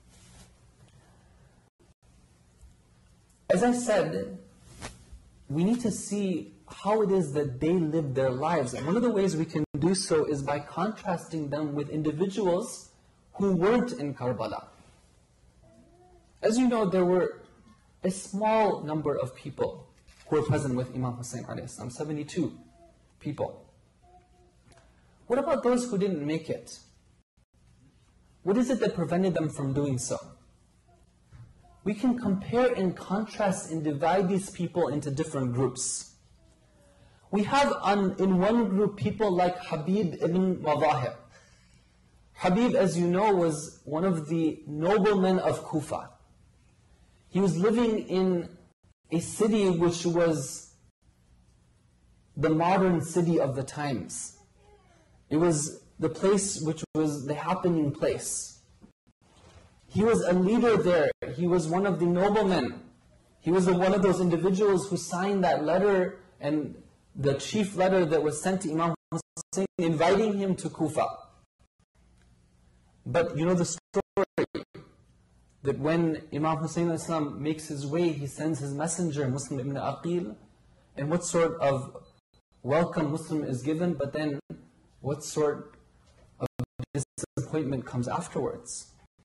As I said, we need to see how it is that they lived their lives. And one of the ways we can do so is by contrasting them with individuals who weren't in Karbala. As you know, there were a small number of people who were present with Imam Hussein alayhi salam, 72 people. What about those who didn't make it? What is it that prevented them from doing so? We can compare and contrast and divide these people into different groups. We have in one group people like Habib ibn Wadahir. Habib, as you know, was one of the noblemen of Kufa. He was living in a city which was the modern city of the times. It was the place which was the happening place. He was a leader there. He was one of the noblemen. He was one of those individuals who signed that letter, and the chief letter that was sent to Imam Hussein inviting him to Kufa. But you know the story. that when Imam Hussein Islam makes his way, he sends his messenger, Muslim ibn Aqil, and what sort of welcome Muslim is given, but then what sort of disappointment comes afterwards.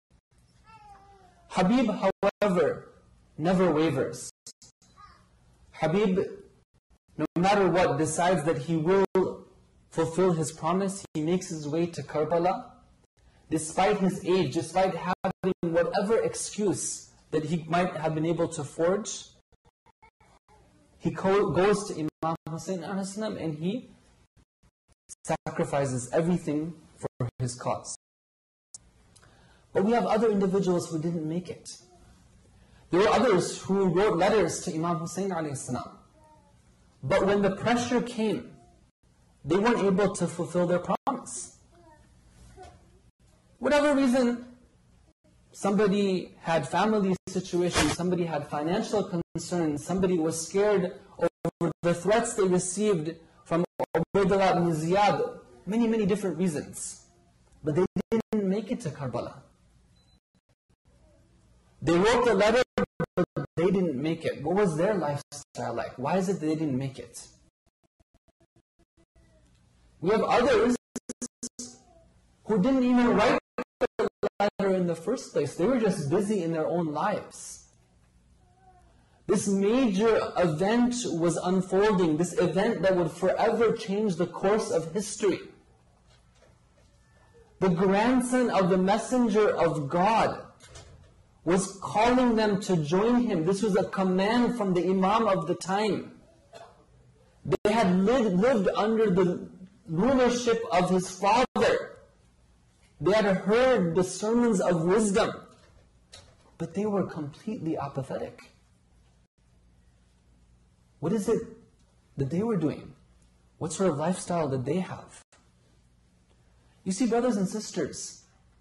Habib, however, never wavers. Habib, no matter what, decides that he will fulfill his promise. He makes his way to Karbala. Despite his age, despite having whatever excuse that he might have been able to forge, he goes to Imam Hussein and he sacrifices everything for his cause. But we have other individuals who didn't make it. There were others who wrote letters to Imam Hussein but when the pressure came, they weren't able to fulfill their promise. Whatever reason, somebody had family situations, somebody had financial concerns, somebody was scared over the threats they received from Ubaydullah ibn Ziyad, many different reasons. But they didn't make it to Karbala. They wrote the letter, but they didn't make it. What was their lifestyle like? Why is it they didn't make it? We have others who didn't even write the letter in the first place. They were just busy in their own lives. This major event was unfolding, this event that would forever change the course of history. The grandson of the messenger of God was calling them to join him. This was a command from the Imam of the time. They had lived under the rulership of his father. They had heard the sermons of wisdom, but they were completely apathetic. What is it that they were doing? What sort of lifestyle did they have? You see, brothers and sisters,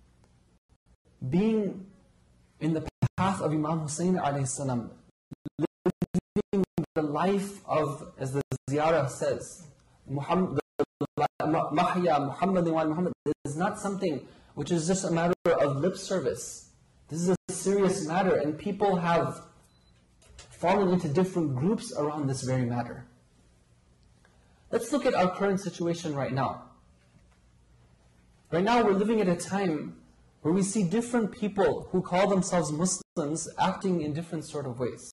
being in the path of Imam Hussein alayhi salam, living the life of, as the ziyarah says, Mahya Muhammad wa Muhammad, is not something which is just a matter of lip service. This is a serious matter, and people have fallen into different groups around this very matter. Let's look at our current situation right now. Right now we're living at a time where we see different people who call themselves Muslims acting in different sort of ways.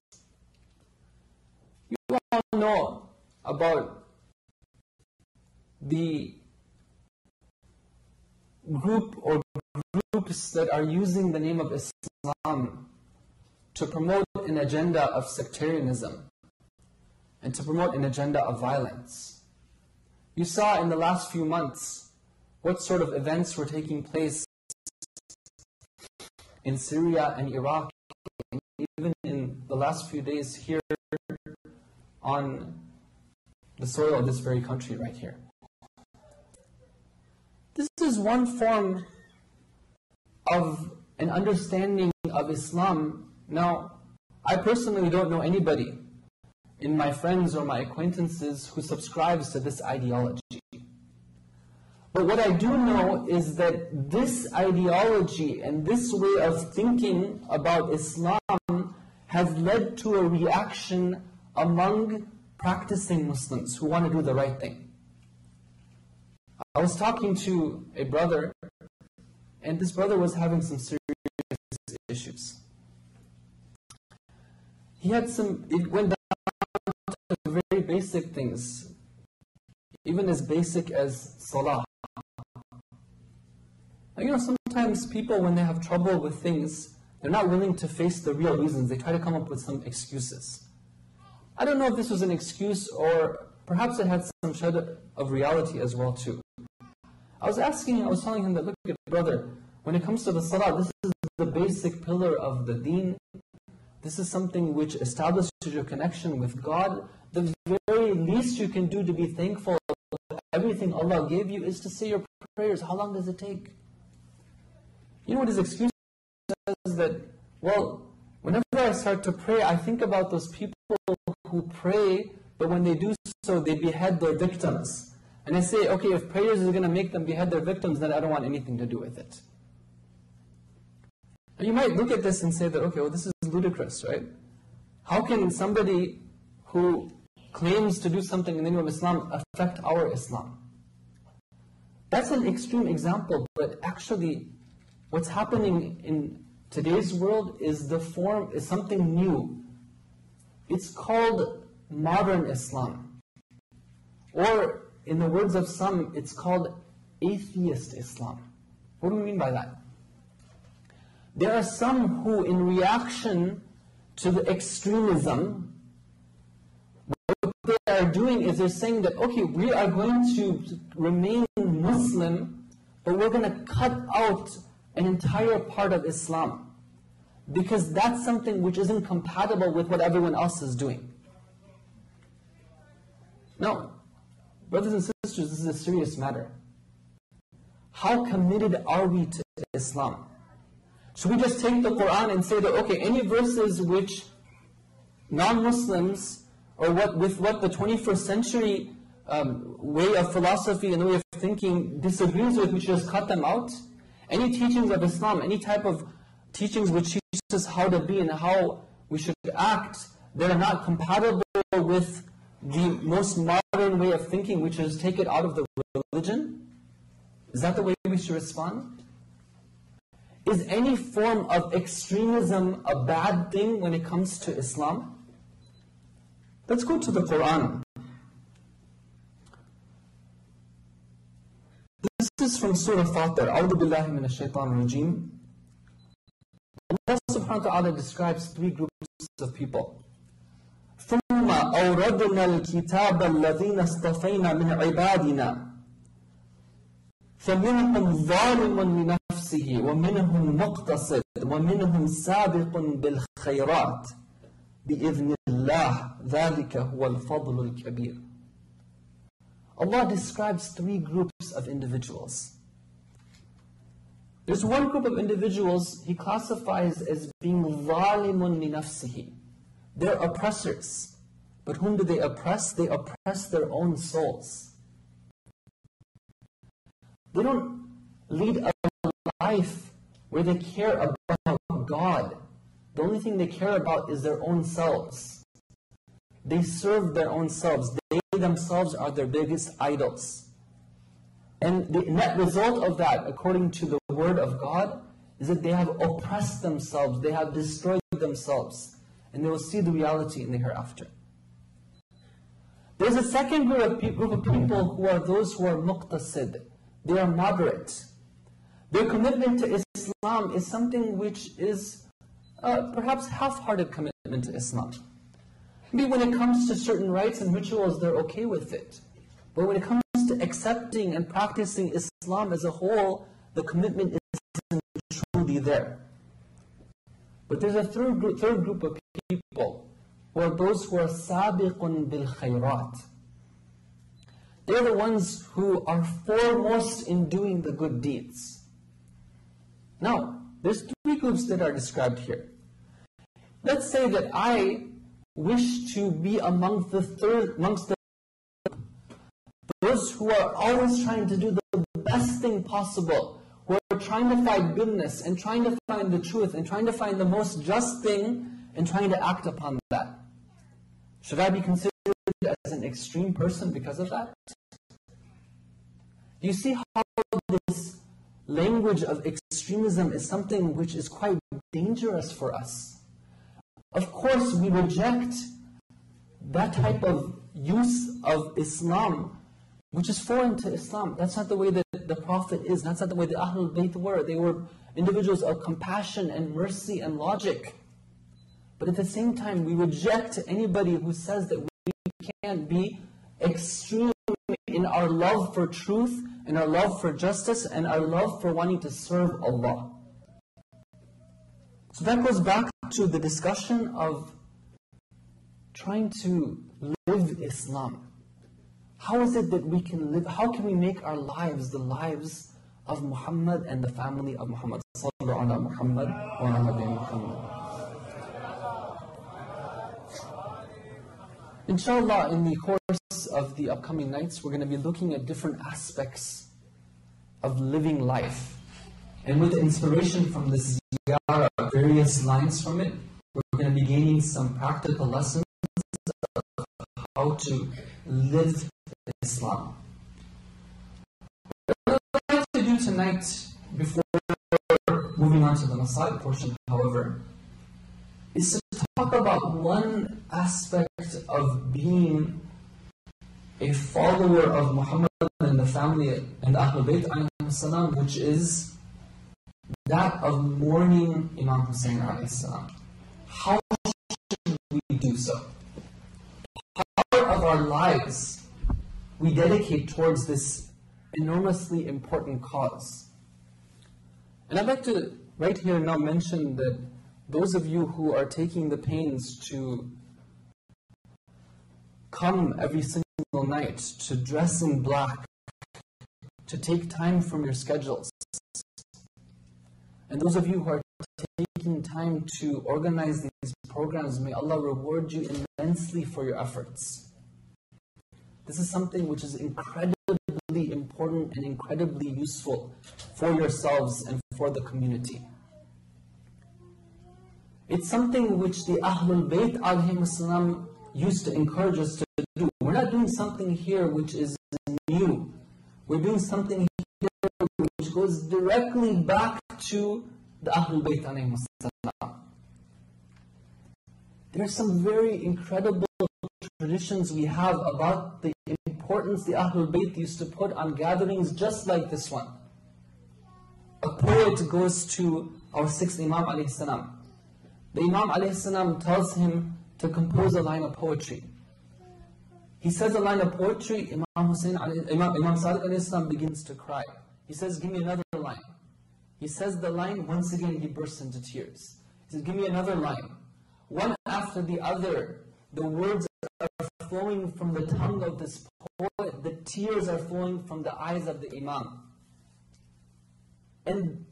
You all know about the group or groups that are using the name of Islam to promote an agenda of sectarianism and to promote an agenda of violence. You saw in the last few months what sort of events were taking place in Syria and Iraq, and even in the last few days here on the soil of this very country right here. This is one form of an understanding of Islam. Now, I personally don't know anybody in my friends or my acquaintances who subscribes to this ideology. But what I do know is that this ideology and this way of thinking about Islam has led to a reaction among practicing Muslims who want to do the right thing. I was talking to a brother, and this brother was having some serious issues. It went down to very basic things, even as basic as salah. You know, sometimes people, when they have trouble with things, they're not willing to face the real reasons. They try to come up with some excuses. I don't know if this was an excuse, or perhaps it had some shade of reality as well too. I was telling him that, look, brother, when it comes to the salah, this is the basic pillar of the deen. This is something which establishes your connection with God. The very least you can do to be thankful for everything Allah gave you is to say your prayers. How long does it take? You know what his excuse is? That, well, whenever I start to pray, I think about those people who pray, but when they do so, they behead their victims. And I say, okay, if prayers is going to make them behead their victims, then I don't want anything to do with it. And you might look at this and say that, okay, well, this is ludicrous, right? How can somebody who claims to do something in the name of Islam affect our Islam? That's an extreme example, but actually what's happening in today's world is something new. It's called modern Islam. Or, in the words of some, it's called atheist Islam. What do we mean by that? There are some who, in reaction to the extremism, what they are doing is they're saying that, okay, we are going to remain Muslim, but we're going to cut out an entire part of Islam, because that's something which isn't compatible with what everyone else is doing. Now, brothers and sisters, this is a serious matter. How committed are we to Islam? Should we just take the Quran and say that, okay, any verses which non-Muslims, or what the 21st century way of philosophy and way of thinking disagrees with, we should just cut them out? Any teachings of Islam, any type of teachings which teach us how to be and how we should act, that are not compatible with the most modern way of thinking, which is take it out of the religion? Is that the way we should respond? Is any form of extremism a bad thing when it comes to Islam? Let's go to the Quran. This is from Surah Fatir. A'udhu billahi minash shaitanir rajim. Allah subhanahu wa ta'ala describes three groups of people. ثُمَّ أَوْرَدْنَا الْكِتَابَ الَّذِينَ اصْطَفَيْنَا مِنْ عِبَادِنَا فَمِنْهُمْ ظَالِمٌ لِنَفْسِهِ وَمِنْهُمْ مُقْتَصِدٌ وَمِنْهُمْ سَابِقٌ بِالْخَيْرَاتِ بِإِذْنِ اللَّهِ ذَلِكَ هُوَ الْفَضْلُ الْكَبِيرُ. Allah describes three groups of individuals. There's one group of individuals He classifies as being ظَالِمٌ لِنَفْسِهِ. They're oppressors. But whom do they oppress? They oppress their own souls. They don't lead a life where they care about God. The only thing they care about is their own selves. They serve their own selves. They themselves are their biggest idols. And the net result of that, according to the word of God, is that they have oppressed themselves. They have destroyed themselves. And they will see the reality in the hereafter. There's a second group of people who are those who are muqtasid. They are moderate. Their commitment to Islam is something which is perhaps half-hearted commitment to Islam. Maybe when it comes to certain rites and rituals, they're okay with it. But when it comes to accepting and practicing Islam as a whole, the commitment isn't truly there. But there's a third group of people who are those who are sabiqun bil khayrat. They're the ones who are foremost in doing the good deeds. Now, there's three groups that are described here. Let's say that I wish to be amongst those who are always trying to do the best thing possible, who are trying to find goodness and trying to find the truth and trying to find the most just thing and trying to act upon that. Should I be considered as an extreme person because of that? Do you see how this language of extremism is something which is quite dangerous for us? Of course, we reject that type of use of Islam, which is foreign to Islam. That's not the way that the Prophet is. That's not the way the Ahlul Bayt were. They were individuals of compassion and mercy and logic. But at the same time, we reject anybody who says that we can't be extreme in our love for truth, and our love for justice, and our love for wanting to serve Allah. So that goes back to the discussion of trying to live Islam. How is it that we can live, how can we make our lives the lives of Muhammad and the family of Muhammad? Sallu ala Muhammad wa ala nabi Muhammad. Inshallah, in the course of the upcoming nights, we're going to be looking at different aspects of living life. And with the inspiration from this ziyarah, various lines from it, we're going to be gaining some practical lessons of how to live Islam. What I'd like to do tonight, before moving on to the Masa'ib portion, however, is to talk about one aspect of being a follower of Muhammad and the family and Ahlul Bayt alayhi salam, which is that of mourning Imam Hussein alayhi salam. How should we do so? Part of our lives we dedicate towards this enormously important cause. And I'd like to right here now mention that those of you who are taking the pains to come every single night, to dress in black, to take time from your schedules, and those of you who are taking time to organize these programs, may Allah reward you immensely for your efforts. This is something which is incredibly important and incredibly useful for yourselves and for the community. It's something which the Ahlul Bayt alayhim salam used to encourage us to do. We're not doing something here which is new. We're doing something here which goes directly back to the Ahlul Bayt alayhim salam. There are some very incredible traditions we have about the importance the Ahlul Bayt used to put on gatherings just like this one. A poet goes to our sixth Imam alayhi salam. The Imam alayhi salam tells him to compose a line of poetry. He says a line of poetry, Imam Sadiq alayhi salam begins to cry. He says, give me another line. He says the line, once again he bursts into tears. He says, give me another line. One after the other, the words are flowing from the tongue of this poet, the tears are flowing from the eyes of the Imam. And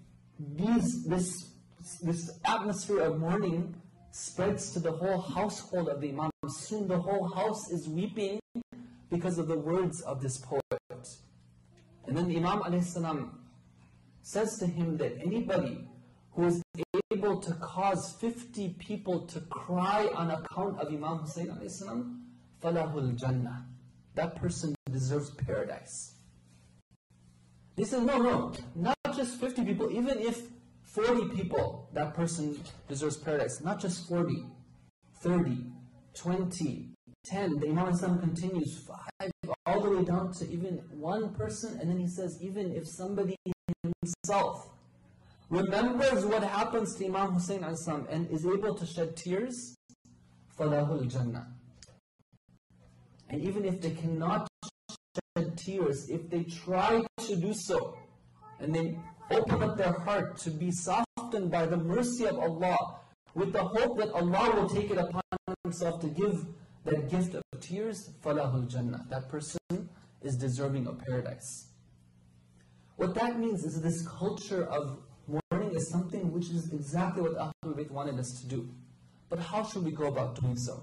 this atmosphere of mourning spreads to the whole household of the Imam. Soon the whole house is weeping because of the words of this poet. And then the Imam ﷺ says to him that anybody who is able to cause 50 people to cry on account of Imam Hussein ﷺ, falahul jannah. That person deserves paradise. They said, no, not just 50 people, even if 40 people, that person deserves paradise. Not just 40, 30, 20, 10. The Imam ﷺ continues 5, all the way down to even one person. And then he says, even if somebody himself remembers what happens to Imam Hussein ﷺ and is able to shed tears, falahul jannah. And even if they cannot shed tears, if they try to do so, and they open up their heart to be softened by the mercy of Allah, with the hope that Allah will take it upon Himself to give that gift of tears, falahul jannah. That person is deserving of paradise. What that means is this culture of mourning is something which is exactly what Ahlul Bayt wanted us to do. But how should we go about doing so?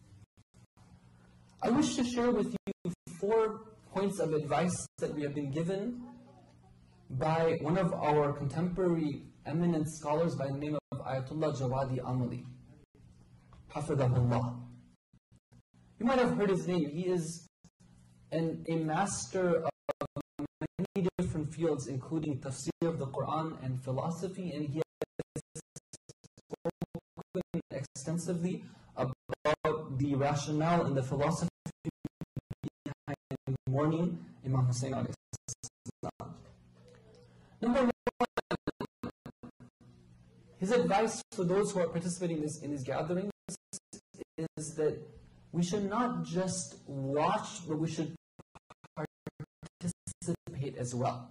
I wish to share with you 4 points of advice that we have been given by one of our contemporary eminent scholars by the name of Ayatollah Jawadi Amali. Hafidhahullah. You might have heard his name. He is a master of many different fields, including tafsir of the Quran and philosophy, and he has spoken extensively about the rationale and the philosophy behind mourning Imam Hussein alayhi salam. Number 1, his advice for those who are participating in these gatherings is that we should not just watch, but we should participate as well.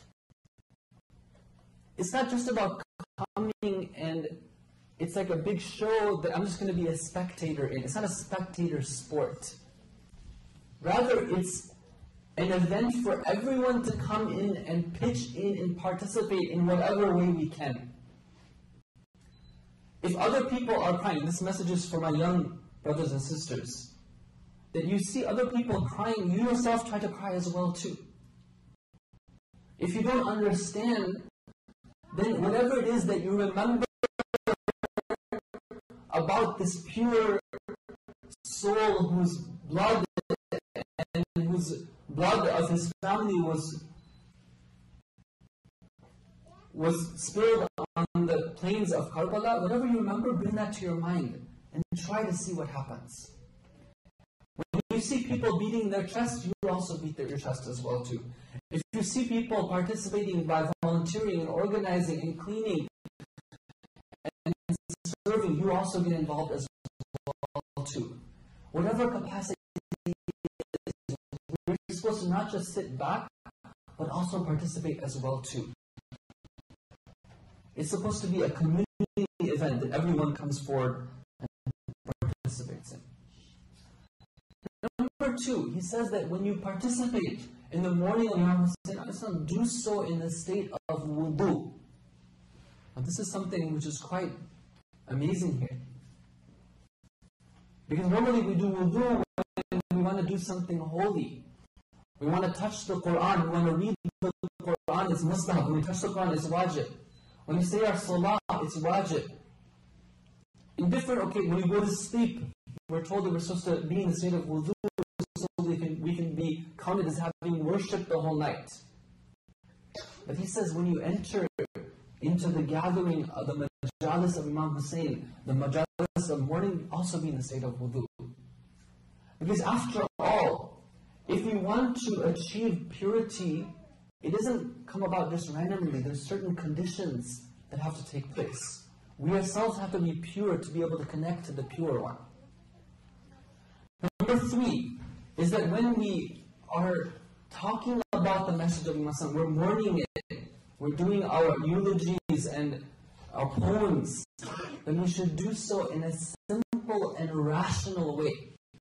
It's not just about coming and it's like a big show that I'm just going to be a spectator in. It's not a spectator sport. Rather, it's an event for everyone to come in and pitch in and participate in whatever way we can. If other people are crying, this message is for my young brothers and sisters, that you see other people crying, you yourself try to cry as well too. If you don't understand then whatever it is that you remember about this pure soul whose blood and whose blood of his family was spilled on the plains of Karbala, whatever you remember, bring that to your mind and try to see what happens. When you see people beating their chest, you also beat your chest as well too. If you see people participating by volunteering and organizing and cleaning and serving, you also get involved as well too. Whatever capacity is, we're supposed to not just sit back, but also participate as well too. It's supposed to be a community event that everyone comes forward and participates in. Number 2, he says that when you participate in the morning of Imam Hussein, do so in the state of wudu. Now this is something which is quite amazing here. Because normally we do wudu when we want to do something holy. We want to touch the Quran, we want to read the Quran, it's mustahab. When we touch the Quran, it's wajib. When we say our salah, it's wajib. In different occasions, when we go to sleep, we're told that we're supposed to be in the state of wudu so we can be counted as having worshipped the whole night. But he says when you enter into the gathering of the majalis of Imam Hussein, the majalis of morning, also be in the state of wudu. Because after all, if we want to achieve purity, it doesn't come about just randomly. There's certain conditions that have to take place. We ourselves have to be pure to be able to connect to the pure one. Number 3 is that when we are talking about the message of Imam Hussein, we're mourning it, we're doing our eulogies and our poems, then we should do so in a simple and rational way.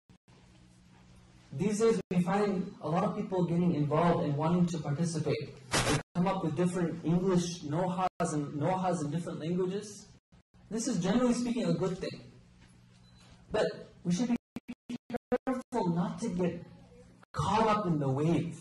These days we find a lot of people getting involved and wanting to participate. They come up with different English nohas in different languages. This is generally speaking a good thing. But we should be careful not to get caught up in the wave.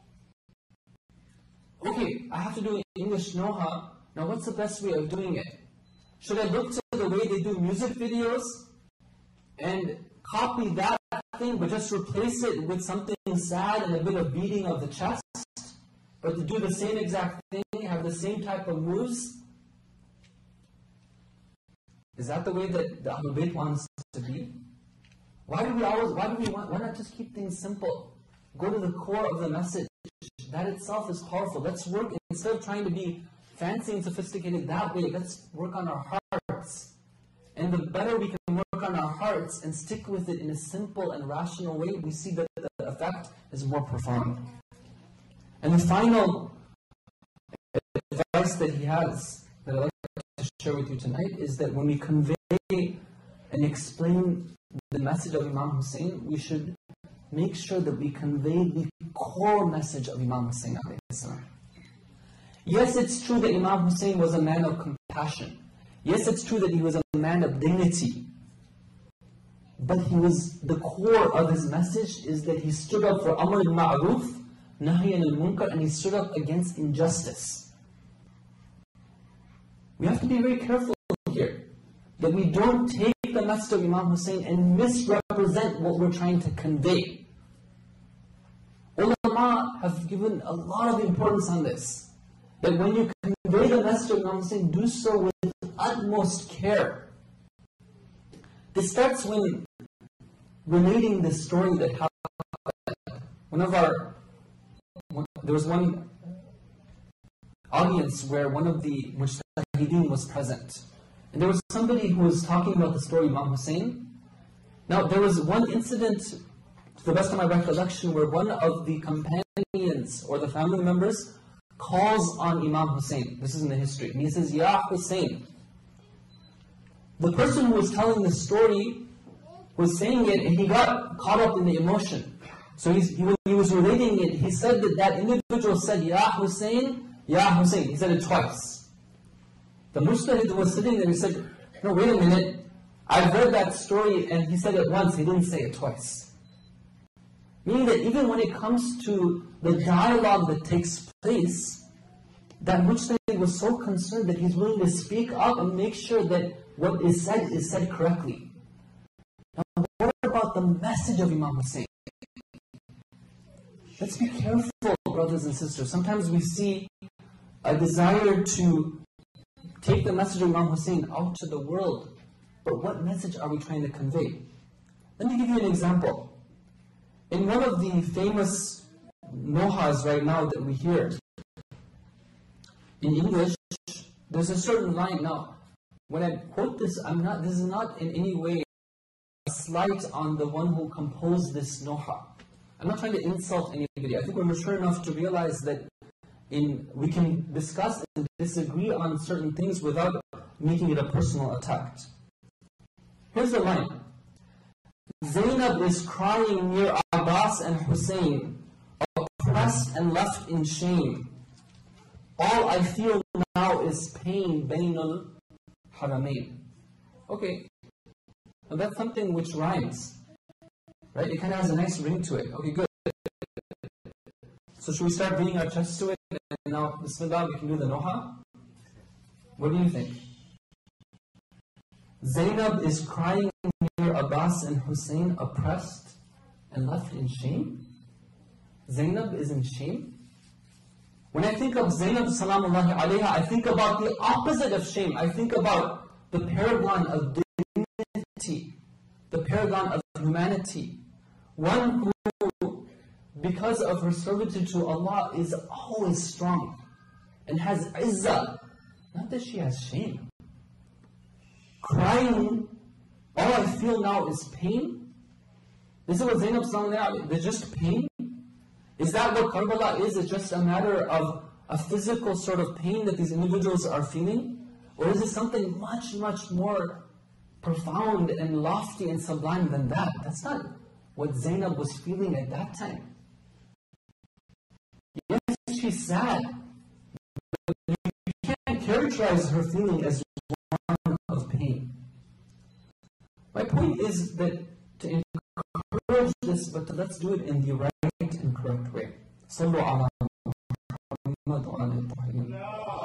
Okay, I have to do English noha. Now what's the best way of doing it? Should I look to the way they do music videos and copy that thing but just replace it with something sad and a bit of beating of the chest? But to do the same exact thing, have the same type of moves? Is that the way that the Ahlul Bayt wants to be? Why not just keep things simple? Go to the core of the message. That itself is powerful. Let's work, instead of trying to be fancy and sophisticated that way, let's work on our hearts. And the better we can work on our hearts and stick with it in a simple and rational way, we see that the effect is more profound. And the final advice that he has, that I'd like to share with you tonight, is that when we convey and explain the message of Imam Hussein, we should make sure that we convey the core message of Imam Hussein alayhi salam. Yes, it's true that Imam Hussein was a man of compassion. Yes, it's true that he was a man of dignity. But the core of his message is that he stood up for Amr al-Ma'ruf, Nahy al-Munkar, and he stood up against injustice. We have to be very careful here, that we don't take the message of Imam Hussein and misrepresent what we're trying to convey. Ulama have given a lot of importance on this, that when you convey the message of Imam Hussein, do so with utmost care. This starts when relating the story that happened. There was one audience where one of the Mujtahideen was present. And there was somebody who was talking about the story of Imam Hussein. Now, there was one incident, to the best of my recollection, where one of the companions or the family members calls on Imam Hussein. This is in the history. And he says, Ya Hussein. The person who was telling the story was saying it, and he got caught up in the emotion. So when he was relating it, he said that individual said, Ya Hussein, Ya Hussein. He said it twice. The Mujtahid was sitting there, he said, no, wait a minute. I've read that story, and he said it once, he didn't say it twice. Meaning that even when it comes to the dialogue that takes place, that Mujtahid was so concerned that he's willing to speak up and make sure that what is said correctly. Now, what about the message of Imam Hussein? Let's be careful, brothers and sisters. Sometimes we see a desire to take the message of Imam Hussein out to the world. But what message are we trying to convey? Let me give you an example. In one of the famous nohas right now that we hear, in English, there's a certain line. Now, when I quote this, this is not in any way a slight on the one who composed this noha. I'm not trying to insult anybody. I think we're mature enough to realize that we can discuss and disagree on certain things without making it a personal attack. Here's the line. Zainab is crying near Abbas and Hussein, oppressed and left in shame. All I feel now is pain, bainul haramain. Okay, now that's something which rhymes, right? It kind of has a nice ring to it. Okay, good. So should we start beating our chests to it? And now, Bismillah, we can do the noha? What do you think? Zainab is crying near Abbas and Hussein, oppressed and left in shame? Zainab is in shame? When I think of Zainab salamullahi alayha, I think about the opposite of shame. I think about the paragon of dignity, the paragon of humanity. One who, because of her servitude to Allah, is always strong and has izzah. Not that she has shame. Crying, all I feel now is pain. This is what Zainab sallallahu alayhi wa sallam, there's just pain. Is that what Karbala is? It's just a matter of a physical sort of pain that these individuals are feeling? Or is it something much, much more profound and lofty and sublime than that? That's not what Zainab was feeling at that time. Yes, she's sad, but you can't characterize her feeling as one of pain. My point is that to encourage this, but let's do it in the right and correct way. Sallu ala Muhammad wa ala Ibrahim.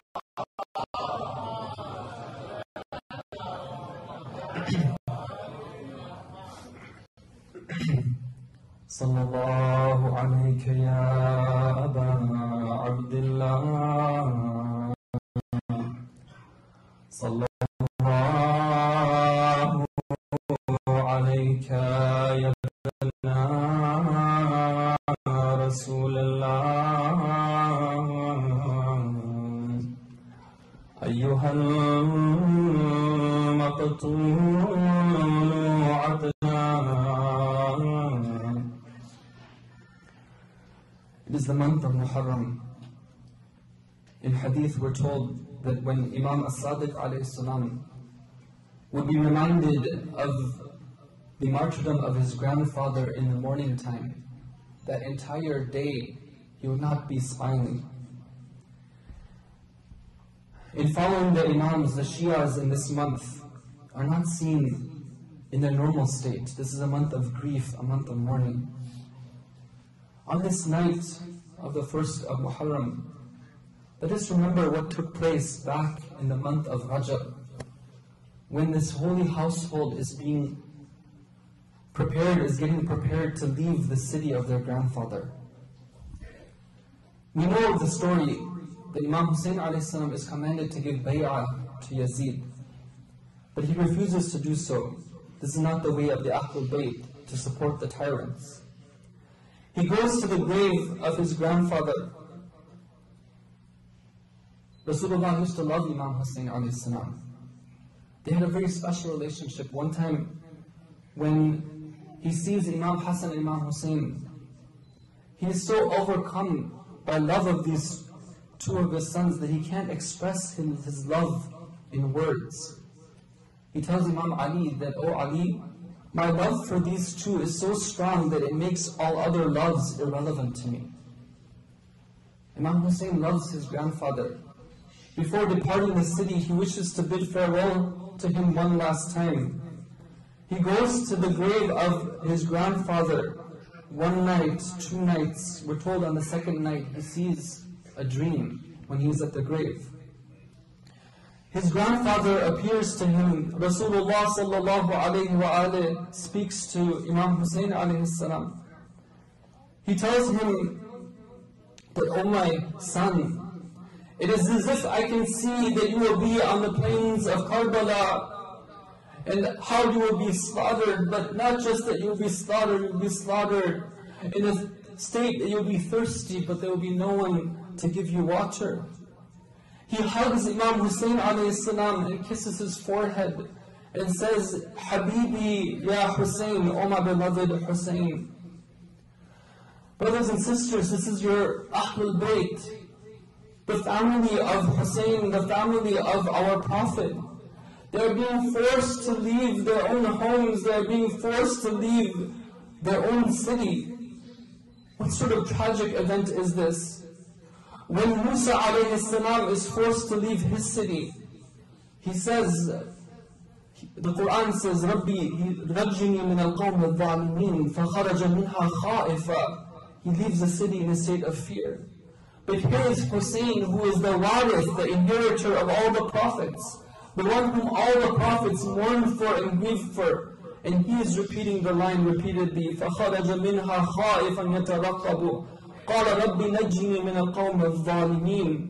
Sallallahu alayka ya Aba Abdullah. Sallallahu alayka ya رسول الله أيها المقتول عدنان. It is the month of Muharram. In hadith we're told that when Imam As-Sadiq alayhi salam would be reminded of the martyrdom of his grandfather in the morning time, that entire day he would not be smiling. In following the Imams, the Shias in this month are not seen in their normal state. This is a month of grief, a month of mourning. On this night of the first of Muharram, let us remember what took place back in the month of Rajab, when this holy household is being getting prepared to leave the city of their grandfather. We know the story that Imam Hussein alayhi salam is commanded to give bay'ah to Yazid, but he refuses to do so. This is not the way of the Ahlul Bayt to support the tyrants. He goes to the grave of his grandfather. Rasulullah used to love Imam Hussein alayhi salam. They had a very special relationship. One time when he sees Imam Hassan and Imam Hussein, he is so overcome by love of these two of his sons that he can't express his love in words. He tells Imam Ali that, "Oh Ali, my love for these two is so strong that it makes all other loves irrelevant to me." Imam Hussein loves his grandfather. Before departing the city, he wishes to bid farewell to him one last time. He goes to the grave of his grandfather. One night, 2 nights, we're told on the second night, he sees a dream when he is at the grave. His grandfather appears to him. Rasulullah sallallahu alayhi wa alayhi speaks to Imam Hussein alayhi salam. He tells him that, "O my son, it is as if I can see that you will be on the plains of Karbala and how you will be slaughtered, but not just that you will be slaughtered, you will be slaughtered in a state that you will be thirsty, but there will be no one to give you water." He hugs Imam Hussein alayhi salam and kisses his forehead and says, "Habibi ya Hussein, O my beloved Hussein." Brothers and sisters, this is your Ahlul Bayt, the family of Hussein, the family of our Prophet. They're being forced to leave their own homes, they're being forced to leave their own city. What sort of tragic event is this? When Musa alayhi salam is forced to leave his city, he says, the Quran says, "Rabbi, rajini min al-qawm al-zalimin, fakharaja minha kha'ifa." He leaves the city in a state of fear. But here is Hussein, who is the warith, the inheritor of all the prophets, the one whom all the prophets mourned for and grieved for. And he is repeating the line repeatedly, فَخَرَجَ مِنْهَا خَائِفًا يَتَرَقَّبُ قَالَ رَبِّ نَجِّنِي مِنَ الْقَوْمِ الظَّالِمِينَ.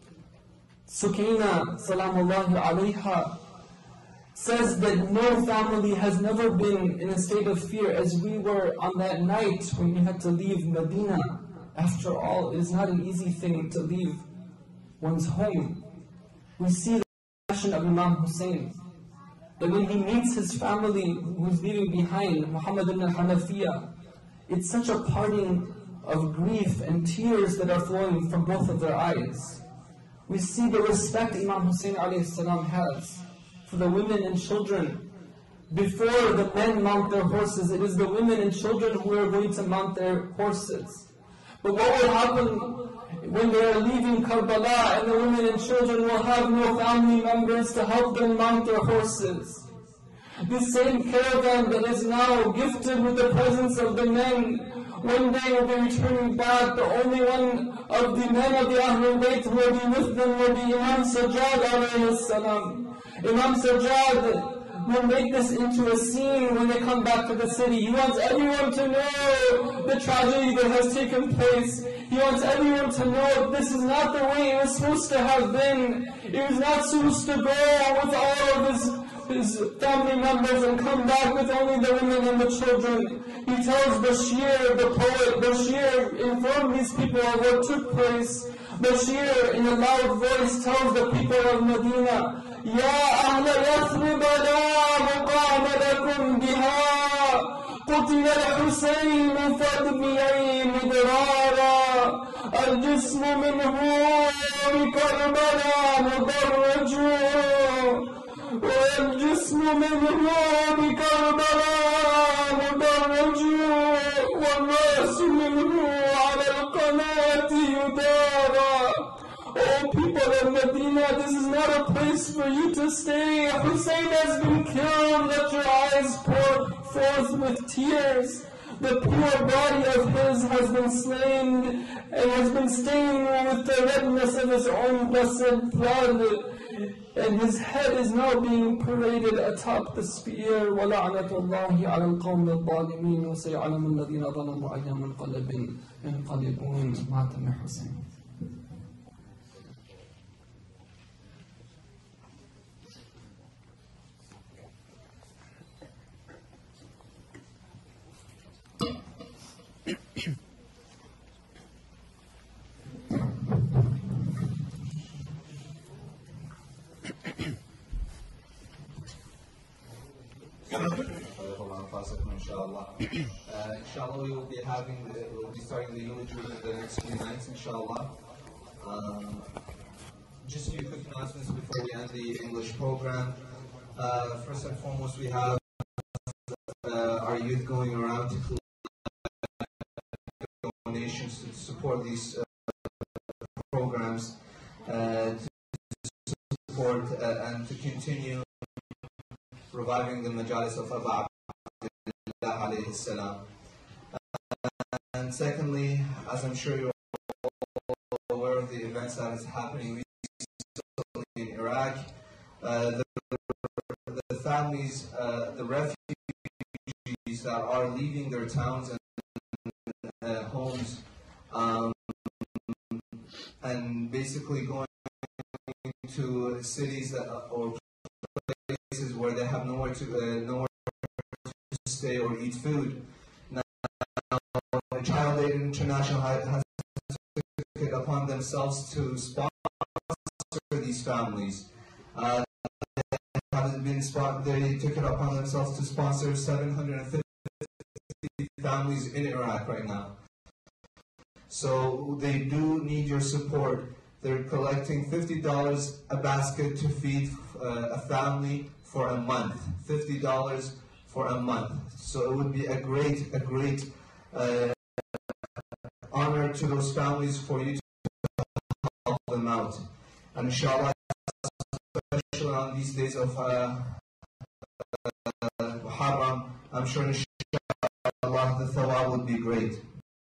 Sukaina, salamullahi alayha, says that no family has never been in a state of fear as we were on that night when we had to leave Medina. After all, it is not an easy thing to leave one's home. We see the passion of Imam Hussein, that when he meets his family who's leaving behind, Muhammad ibn al-Hanafiya, it's such a parting of grief and tears that are flowing from both of their eyes. We see the respect Imam Hussein alayhi salam has for the women and children. Before the men mount their horses, it is the women and children who are going to mount their horses. But what will happen when they are leaving Karbala and the women and children will have no family members to help them mount their horses? This same caravan that is now gifted with the presence of the men, one day will be returning back. The only one of the men of the Ahlul Bayt who will be with them will be Imam Sajjad alayhi salam. Imam Sajjad will make this into a scene when they come back to the city. He wants everyone to know the tragedy that has taken place. He wants everyone to know this is not the way it was supposed to have been. It was not supposed to go with all of his family members and come back with only the women and the children. He tells Bashir, the poet, Bashir informed these people of what took place. Bashir, in a loud voice, tells the people of Medina, يا أهل يثرب لا مقام لكم بها قتل الحسين فادميي مدرارا الجسم منه بكربلاء مدرج والجسم منه بكربلاء مدرج والرأس منه على القناة يدارا. Oh people of Medina, this is not a place for you to stay. Hussein has been killed. Let your eyes pour forth with tears. The pure body of his has been slain and has been stained with the redness of his own blessed blood. And his head is now being paraded atop the spear. وَلَعْنَةُ اللَّهِ عَلَى الْقَوْمِ الظَّالِمِينَ وَسَيَعْلَمُ الَّذِينَ ظَلَمُوا أَيَّ مُنْقَلَبٍ يَنْقَلِبُونَ مَاتَمَ حُسَيْنٍ. Inshallah, we'll be starting the eulogy in the next few nights, inshallah. Just a few quick announcements before we end the English program. First and foremost, we have our youth going around to collect donations to support these programs, to support and to continue reviving the majalis of Abu Abdullah alayhi salam. And secondly, as I'm sure you're all aware of the events that is happening recently in Iraq, the families, the refugees that are leaving their towns and homes, and basically going to cities or places where they have nowhere to stay or eat food. Now, Child Aid International has taken it upon themselves to sponsor these families. They took it upon themselves to sponsor 750 families in Iraq right now. So they do need your support. They're collecting $50 a basket to feed a family for a month. $50 for a month. So it would be a great honor to those families for you to help them out. And inshallah, especially on these days of Muharram, I'm sure inshallah the thawab would be great.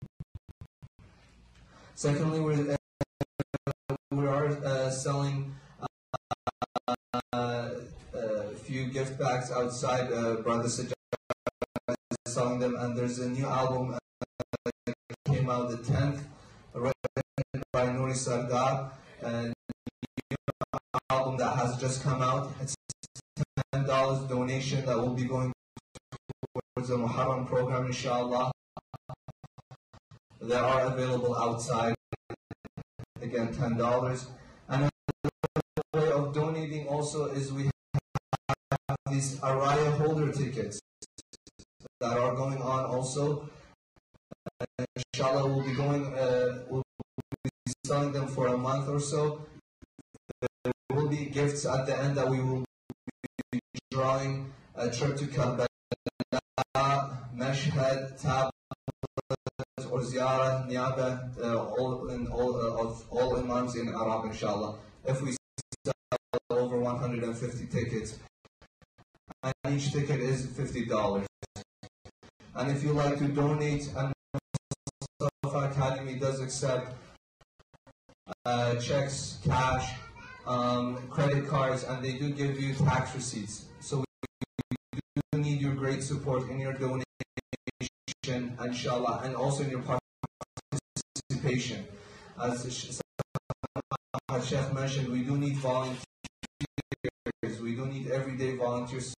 Secondly, we are selling a few gift bags outside. Brother Sajjad is selling them, and there's a new album that came out the 10th, written by Nouri Sardar, and new album that has just come out. It's $10 donation that will be going towards the Muharram program, inshallah. They are available outside. Again, $10. And another way of donating also is we have these Araya holder tickets that are going on also. And inshallah, we'll be selling them for a month or so. There will be gifts at the end that we will be drawing: a trip to Karbala, Mashhad, Tab, or Ziyara, Niyaba, all imams in Arab, inshallah. If we sell over 150 tickets, and each ticket is $50. And if you like to donate, and Mustafa Academy does accept checks, cash, credit cards, and they do give you tax receipts. So we do need your great support in your donation, inshallah, and also in your participation. As Sheikh mentioned, we do need volunteers. We do need everyday volunteers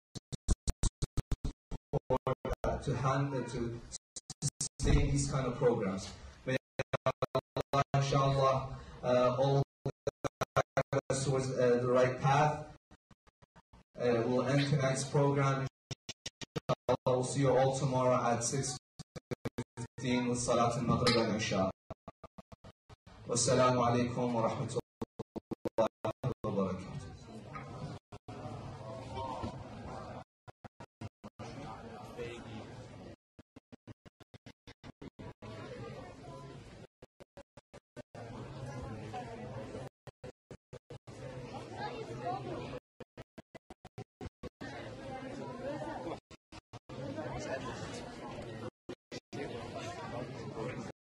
to sustain these kind of programs. May Allah, inshallah, all guide us towards the right path. We'll end tonight's program. Inshallah, we'll see you all tomorrow at 6:15 with Salat al-Maghrib, inshallah. Wassalamu alaikum wa rahmatullahi.